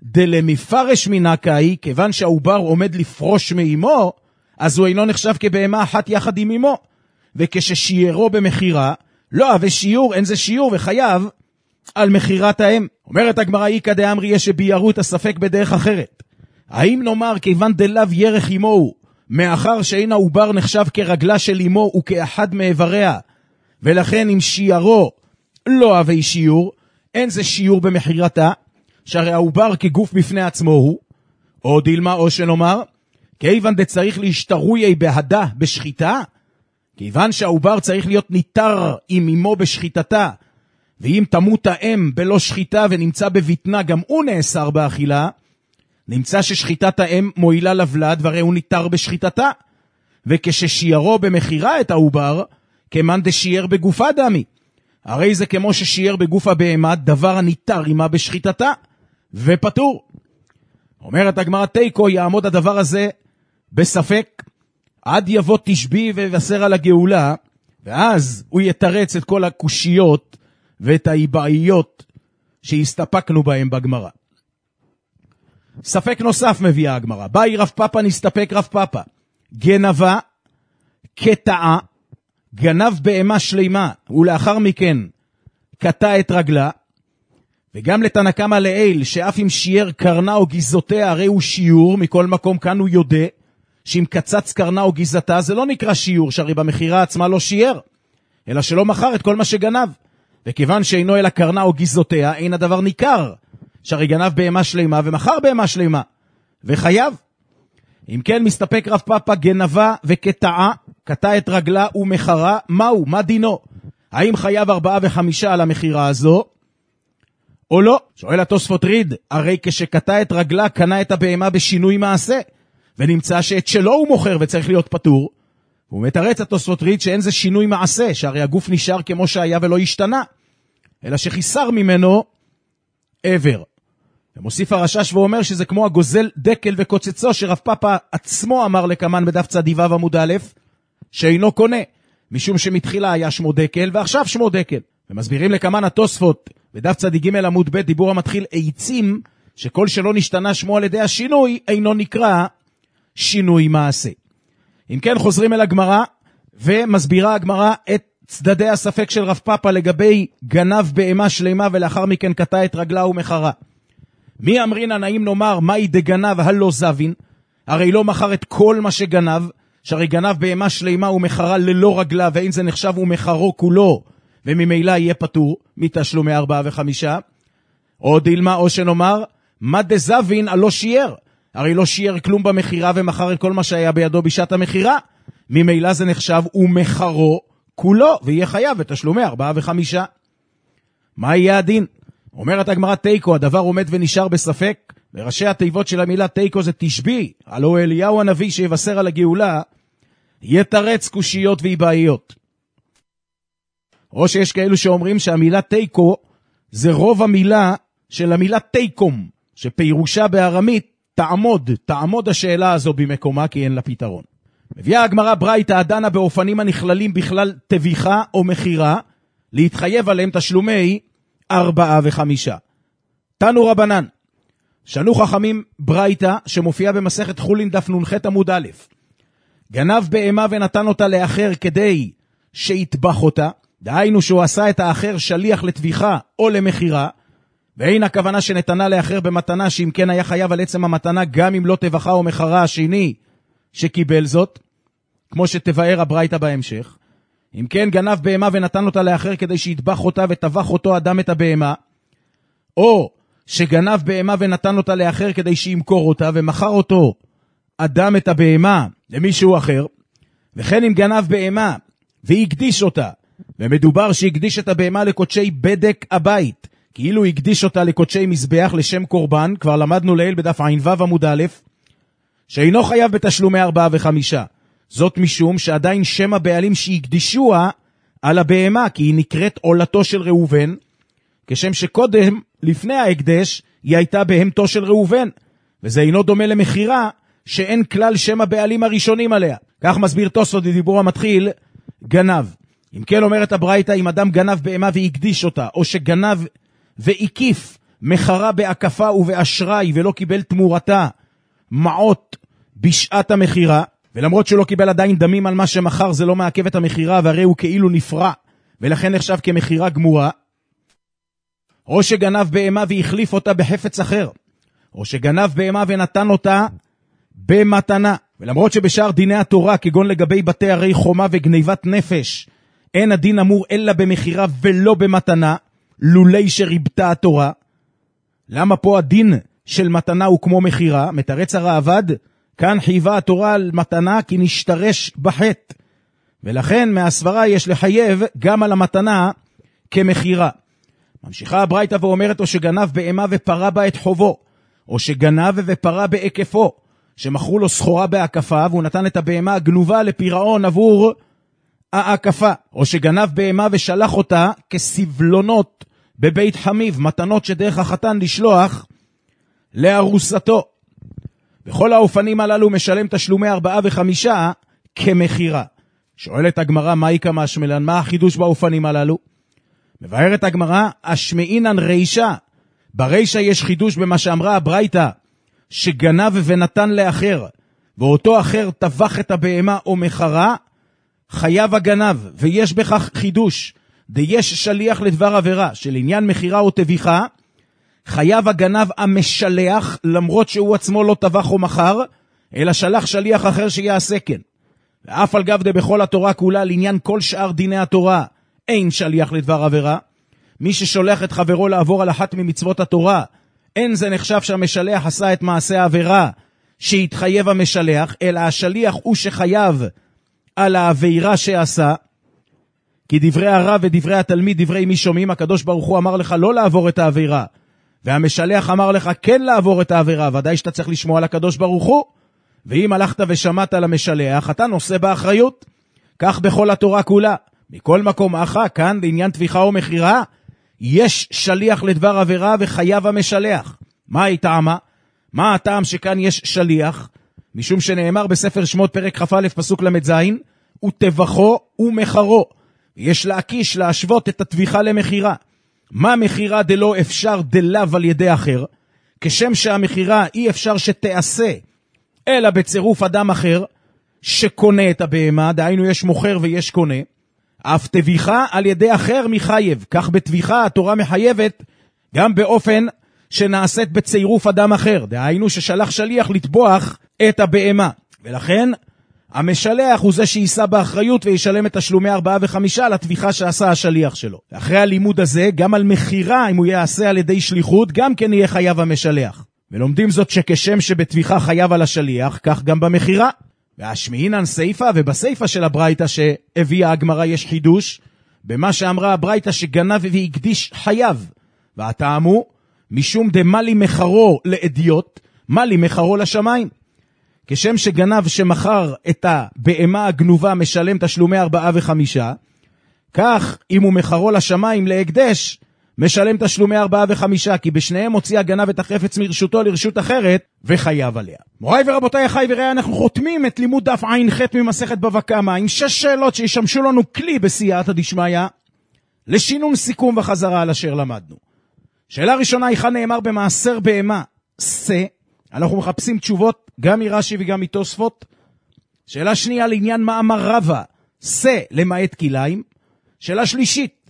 דלמפרש מנקאי, כיוון שהעובר עומד לפרוש מאמו, אז הוא אינו נחשב כבהמה אחת יחד עם אמו, וכששיירו במחירה, לא אהבה שיעור, אין זה שיעור וחייב על מחירת האם. אומרת הגמרא, איקא דאמרי יש שביארו את הספק בדרך אחרת. האם נאמר כיוון דלאו ירך אמו הוא, מאחר שאין העובר נחשב כרגלה של אמו וכאחד מאיבריה, ולכן אם שיירו לא אהבה שיעור, אין זה שיעור במחירתה, שהרי העובר כגוף בפני עצמו הוא, או דילמה או שנאמר, כיוון דצריך להשתרוי בהדה בשחיטה, כיוון שהעובר צריך להיות ניתר עם אמו בשחיטתה, ואם תמות האם בלא שחיטה ונמצא בביטנה גם הוא נאסר באכילה, נמצא ששחיטת האם מועילה לבלד והרי הוא ניתר בשחיטתה, וכששיירו במחירה את העובר, כמן דשייר בגופה דמי, הרי זה כמו ששייר בגוף הבהמה דבר הניתר עמה בשחיטתה, ופטור. אומרת הגמרא, תיקו יעמוד הדבר הזה בספק, עד יבוא תשבי ויבשר על הגאולה, ואז הוא יתרץ את כל הקושיות ואת האיבעיות שהסתפקנו בהם בגמרא. ספק נוסף מביאה הגמרא, באי רב פאפא נסתפק רב פאפא, גנבה, קטעה, גנב בהמה שלימה, ולאחר מכן קטע את רגלה, וגם לתנא קמא לעיל, שאף אם שייר קרנה או גיזותיה, הרי הוא שיעור, מכל מקום כאן הוא יודע, שאם קצץ קרנה או גיזתה, זה לא נקרא שיעור, שהרי במחירה עצמה לא שייר, אלא שלא מכר את כל מה שגנב, וכיוון שאינו אלא קרנה או גיזותיה, אין הדבר ניכר, שהרי גנב בהמה שלמה ומכר בהמה שלמה, וחייב. אם כן מסתפק רב פאפא גנבה וקטעה, קטע את רגלה ומחרה, מהו? מה דינו? האם חייב 4 ו5 על המחירה הזו, או לא? שואל התוספות ריד, הרי כשקטע את רגלה קנה את הבהמה בשינוי מעשה, ונמצא שאת שלו הוא מוכר וצריך להיות פטור, והוא מתרץ התוספות ריד שאין זה שינוי מעשה, שהרי הגוף נשאר כמו שהיה ולא השתנה, אלא שחיסר ממנו עבר. ומוסיף הרשש ואומר שזה כמו הגוזל דקל וקוצצו, שרב פאפא עצמו אמר לקמן בדף צדיו עמוד א', שאינו קונה, משום שמתחילה היה שמו דקל ועכשיו שמו דקל. ומסבירים לקמן התוספות בדף צדיג עמוד ב', דיבור המתחיל עצים, שכל שלא נשתנה שמו על ידי השינוי אינו נקרא שינוי מעשה. אם כן חוזרים אל הגמרא, ומסבירה הגמרא את צדדי הספק של רב פאפא לגבי גנב בהמה שלמה ולאחר מכן קטע את רגלה ומחרה. מי אמרינן, האם נאמר מהי דגנב הלא זבין, הרי לא מכר את כל מה שגנב, שהרי גנב בהמה שלמה ומחרה ללא רגלה, ואין זה נחשב ומחרו כולו, וממילא יהיה פטור מתשלומי 4 ו5, או דילמה או שנאמר, מה דזבין הלא שייר, הרי לא שייר כלום במחירה ומחר את כל מה שהיה בידו בשעת המחירה, ממילא זה נחשב ומחרו כולו, ויהיה חייב בתשלומי 4 ו5. מה יהיה הדין? אומרת הגמרא תיקו, הדבר עומד ונשאר בספק, וראשי התיבות של המילה תיקו זה תשבי, הלא אליהו הנביא שיבשר על הגאולה, יתרץ קושיות ואיבעיות. או שיש כאלו שאומרים שהמילה תיקו זה רוב המילה של המילה תיקום, שפירושה בארמית תעמוד השאלה הזו במקומה כי אין לה פתרון. מביאה הגמרא ברייתא הדנה באופנים הנכללים בכלל תביכה או מחירה, להתחייב עליהם תשלומי 4 ו5. תנו רבנן, שנו חכמים ברייתא שמופיע במסכת חולין דף נ"ח עמוד א', גנב בהמה ונתן אותה לאחר כדי שיטבח אותה, דהיינו שהוא עשה את האחר שליח לתביכה או למחירה, ואין הכוונה שנתנה לאחר במתנה, שאם כן היה חייב על עצם המתנה גם אם לא טבחה או מחרה השני שקיבל זאת, כמו שתבאר הברייתא בהמשך. אם כן גנב בהמה ונתן אותה לאחר כדי שיטבח אותה וטבח אותו אדם את הבהמה, או שגנב בהמה ונתן אותה לאחר כדי שימכור אותה ומכר אותו אדם את הבהמה למישהו אחר, וכן אם גנב בהמה והקדיש אותה, ומדובר שהקדיש את הבהמה לקודשי בדק הבית, כאילו הקדיש אותה לקודשי מזבח לשם קורבן, כבר למדנו לעיל בדף ע"ו עמוד א', שאינו חייב בתשלומי 4 ו5, זאת משום שעדיין שם הבעלים שהקדישוה על הבהמה, כי היא נקראת עולתו של ראובן, כשם שקודם, לפני ההקדש, היא הייתה בהמתו של ראובן, וזה אינו דומה למחירה, שאין כלל שם הבעלים הראשונים עליה. כך מסביר תוספות בדיבור המתחיל, גנב. אם כן אומרת הברייתא, אם אדם גנב בהמה והקדיש אותה, או שגנב ועקיף מחרה בהקפה ובאשראי ולא קיבל תמורתה מעות בשעת המחירה, ולמרות שהוא לא קיבל עדיין דמים על מה שמחר, זה לא מעכב את המחירה, והרי הוא כאילו נפרע, ולכן נחשב כמחירה גמורה. או שגנב בהמה והחליף אותה בחפץ אחר, או שגנב בהמה ונתן אותה במתנה. ולמרות שבשאר דיני התורה, כגון לגבי בתי הרי חומה וגניבת נפש, אין הדין אמור אלא במחירה ולא במתנה, לולי שריבתה התורה. למה פה הדין של מתנה הוא כמו מחירה? מתרץ הרעב"ד, כאן חייבה התורה על מתנה כי נשתרש בחטא, ולכן מהסברה יש לחייב גם על המתנה כמחירה. ממשיכה הברייתא ואומרת, או שגנב בהמה ופרה בה את חובו, או שגנב ופרה בהיקפו, שמכרו לו סחורה בהקפה, והוא נתן את הבהמה הגנובה לפירעון עבור ההקפה, או שגנב בהמה ושלח אותה כסבלונות בבית חמיב, מתנות שדרך החתן לשלוח לארוסתו. בכל האופנים הללו משלם תשלומי 4 ו5 כמחירה. שואלת הגמרא, מהי כמשמלן? מה החידוש באופנים הללו? מבארת הגמרא, השמעינן רישה. ברישה יש חידוש במה שאמרה הברייתא, שגנב ונתן לאחר, ואותו אחר טבח את הבהמה או מחרה, חייב הגנב, ויש בכך חידוש. יש שליח לדבר עבירה, של עניין מחירה או טביחה, חייב הגנב המשלח, למרות שהוא עצמו לא טבח או מחר, אלא שלח שליח אחר שיעשה כן. ואף על גב דה בכל התורה כולה, לעניין כל שאר דיני התורה, אין שליח לדבר עבירה. מי ששולח את חברו לעבור על אחת ממצוות התורה, אין זה נחשב שהמשלח עשה את מעשה העבירה שהתחייב המשלח, אלא השליח הוא שחייב על העבירה שעשה. כי דברי הרב ודברי התלמיד, דברי מי שומעים, הקדוש ברוך הוא אמר לך לא לעבור את העבירה, והמשלח אמר לך כן לעבור את העבירה, ודאי שאתה צריך לשמוע על הקדוש ברוך הוא. ואם הלכת ושמעת על המשלח, אתה נושא באחריות. כך בכל התורה כולה. מכל מקום אחר, כאן לעניין טביחה או מחירה, יש שליח לדבר עבירה וחייב המשלח. מה הטעמה? מה הטעם שכאן יש שליח? משום שנאמר בספר שמות פרק כ"א פסוק ל"ז, וטבחו ומחרו. יש להקיש, להשוות את הטביחה למחירה. מה מחירה דלא אפשר דלאו על ידי אחר? כשם שהמחירה אי אפשר שתעשה, אלא בצירוף אדם אחר שקונה את הבהמה, דהיינו יש מוכר ויש קונה. אף טביחה על ידי אחר מחייב. כך בטביחה התורה מחייבת גם באופן שנעשית בצירוף אדם אחר, דהיינו ששלח שליח לטבוח את הבהמה. ולכן המשלח הוא זה שיישא באחריות וישלם את תשלומי 4 ו5 לטביחה שעשה השליח שלו. אחרי הלימוד הזה, גם על מחירה, אם הוא יעשה על ידי שליחות, גם כן יהיה חייב המשלח. ולומדים זאת שכשם שבטביחה חייב על השליח, כך גם במחירה. והשמעינן סייפה, ובסייפה של הברייתא שהביאה הגמרא יש חידוש, במה שאמרה הברייתא שגנב והקדיש חייב. והטעמו, משום דמלי מחרו לאדיוט, מלי מחרו לשמיים. כשם שגנב שמחר את הבהמה הגנובה משלם תשלומי 4 ו5, כך אם הוא מחרו לשמיים להקדש, משלם תשלומי 4 ו5, כי בשניהם הוציא הגנב את החפץ מרשותו לרשות אחרת וחייב עליה. מוריי ורבותיי, אחי ורעי, אנחנו חותמים את לימוד דף ע"ח ממסכת בבא קמא עם 6 שאלות שישמשו לנו כלי בסייעתא דשמיא לשינון סיכום וחזרה על אשר למדנו. שאלה ראשונה, היכן נאמר במעשר בהמה שא? אנחנו מחפשים תשובות גם מרש"י וגם מתוספות. שאלה שנייה, לעניין מה אמר רבא שא למעט כליים. שאלה שלישית,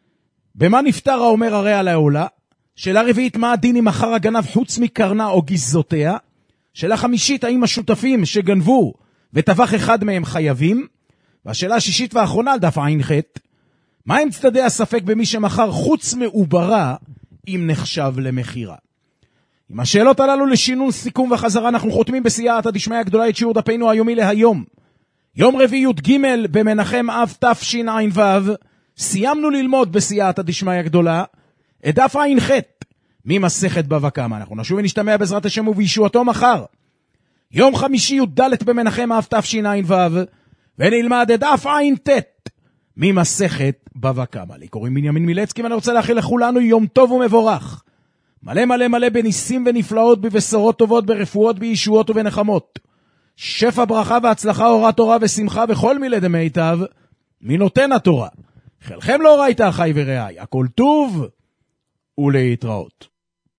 במה נפטר האומר הרי על העולה? שאלה רביעית, מה הדין אם מכר הגנב חוץ מקרנה או גזזותיה? שאלה חמישית, האם השותפים שגנבו וטבח אחד מהם חייבים? והשאלה השישית והאחרונה על דף ע"ח, מה הם צדדי הספק במי שמכר חוץ מעוברה אם נחשב למחירה? עם השאלות הללו לשינון סיכום וחזרה אנחנו חותמים בסייעתא דשמיא הגדולה את שיעור דפנו היומי להיום. יום רביעי י"ג במנחם אב תשע"ו, סיימנו ללמוד בסייעתא דשמיא הגדולה את דף ע"ח ממסכת בבא קמא. אנחנו נשוב ונשתמע בעזרת השם ובישועתו מחר, יום חמישי י"ד במנחם אב תשע"ו, ונלמד את דף ע"ט ממסכת בבא קמא. לי קוראים בנימין מילצקי, ואני רוצה לאחל לכולנו יום טוב ומבורך, מלא מלא מלא בניסים ונפלאות, בבשורות טובות, ברפואות, בישועות ובנחמות, שפע ברכה והצלחה, אורת תורה ושמחה וכל מילי דמיטב מנותן התורה. חלכם לא ראית, אחי ורעי, הכל טוב ולהתראות.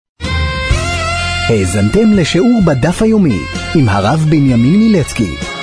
האזנתם לשיעור בדף היומי עם הרב בנימין מילצקי.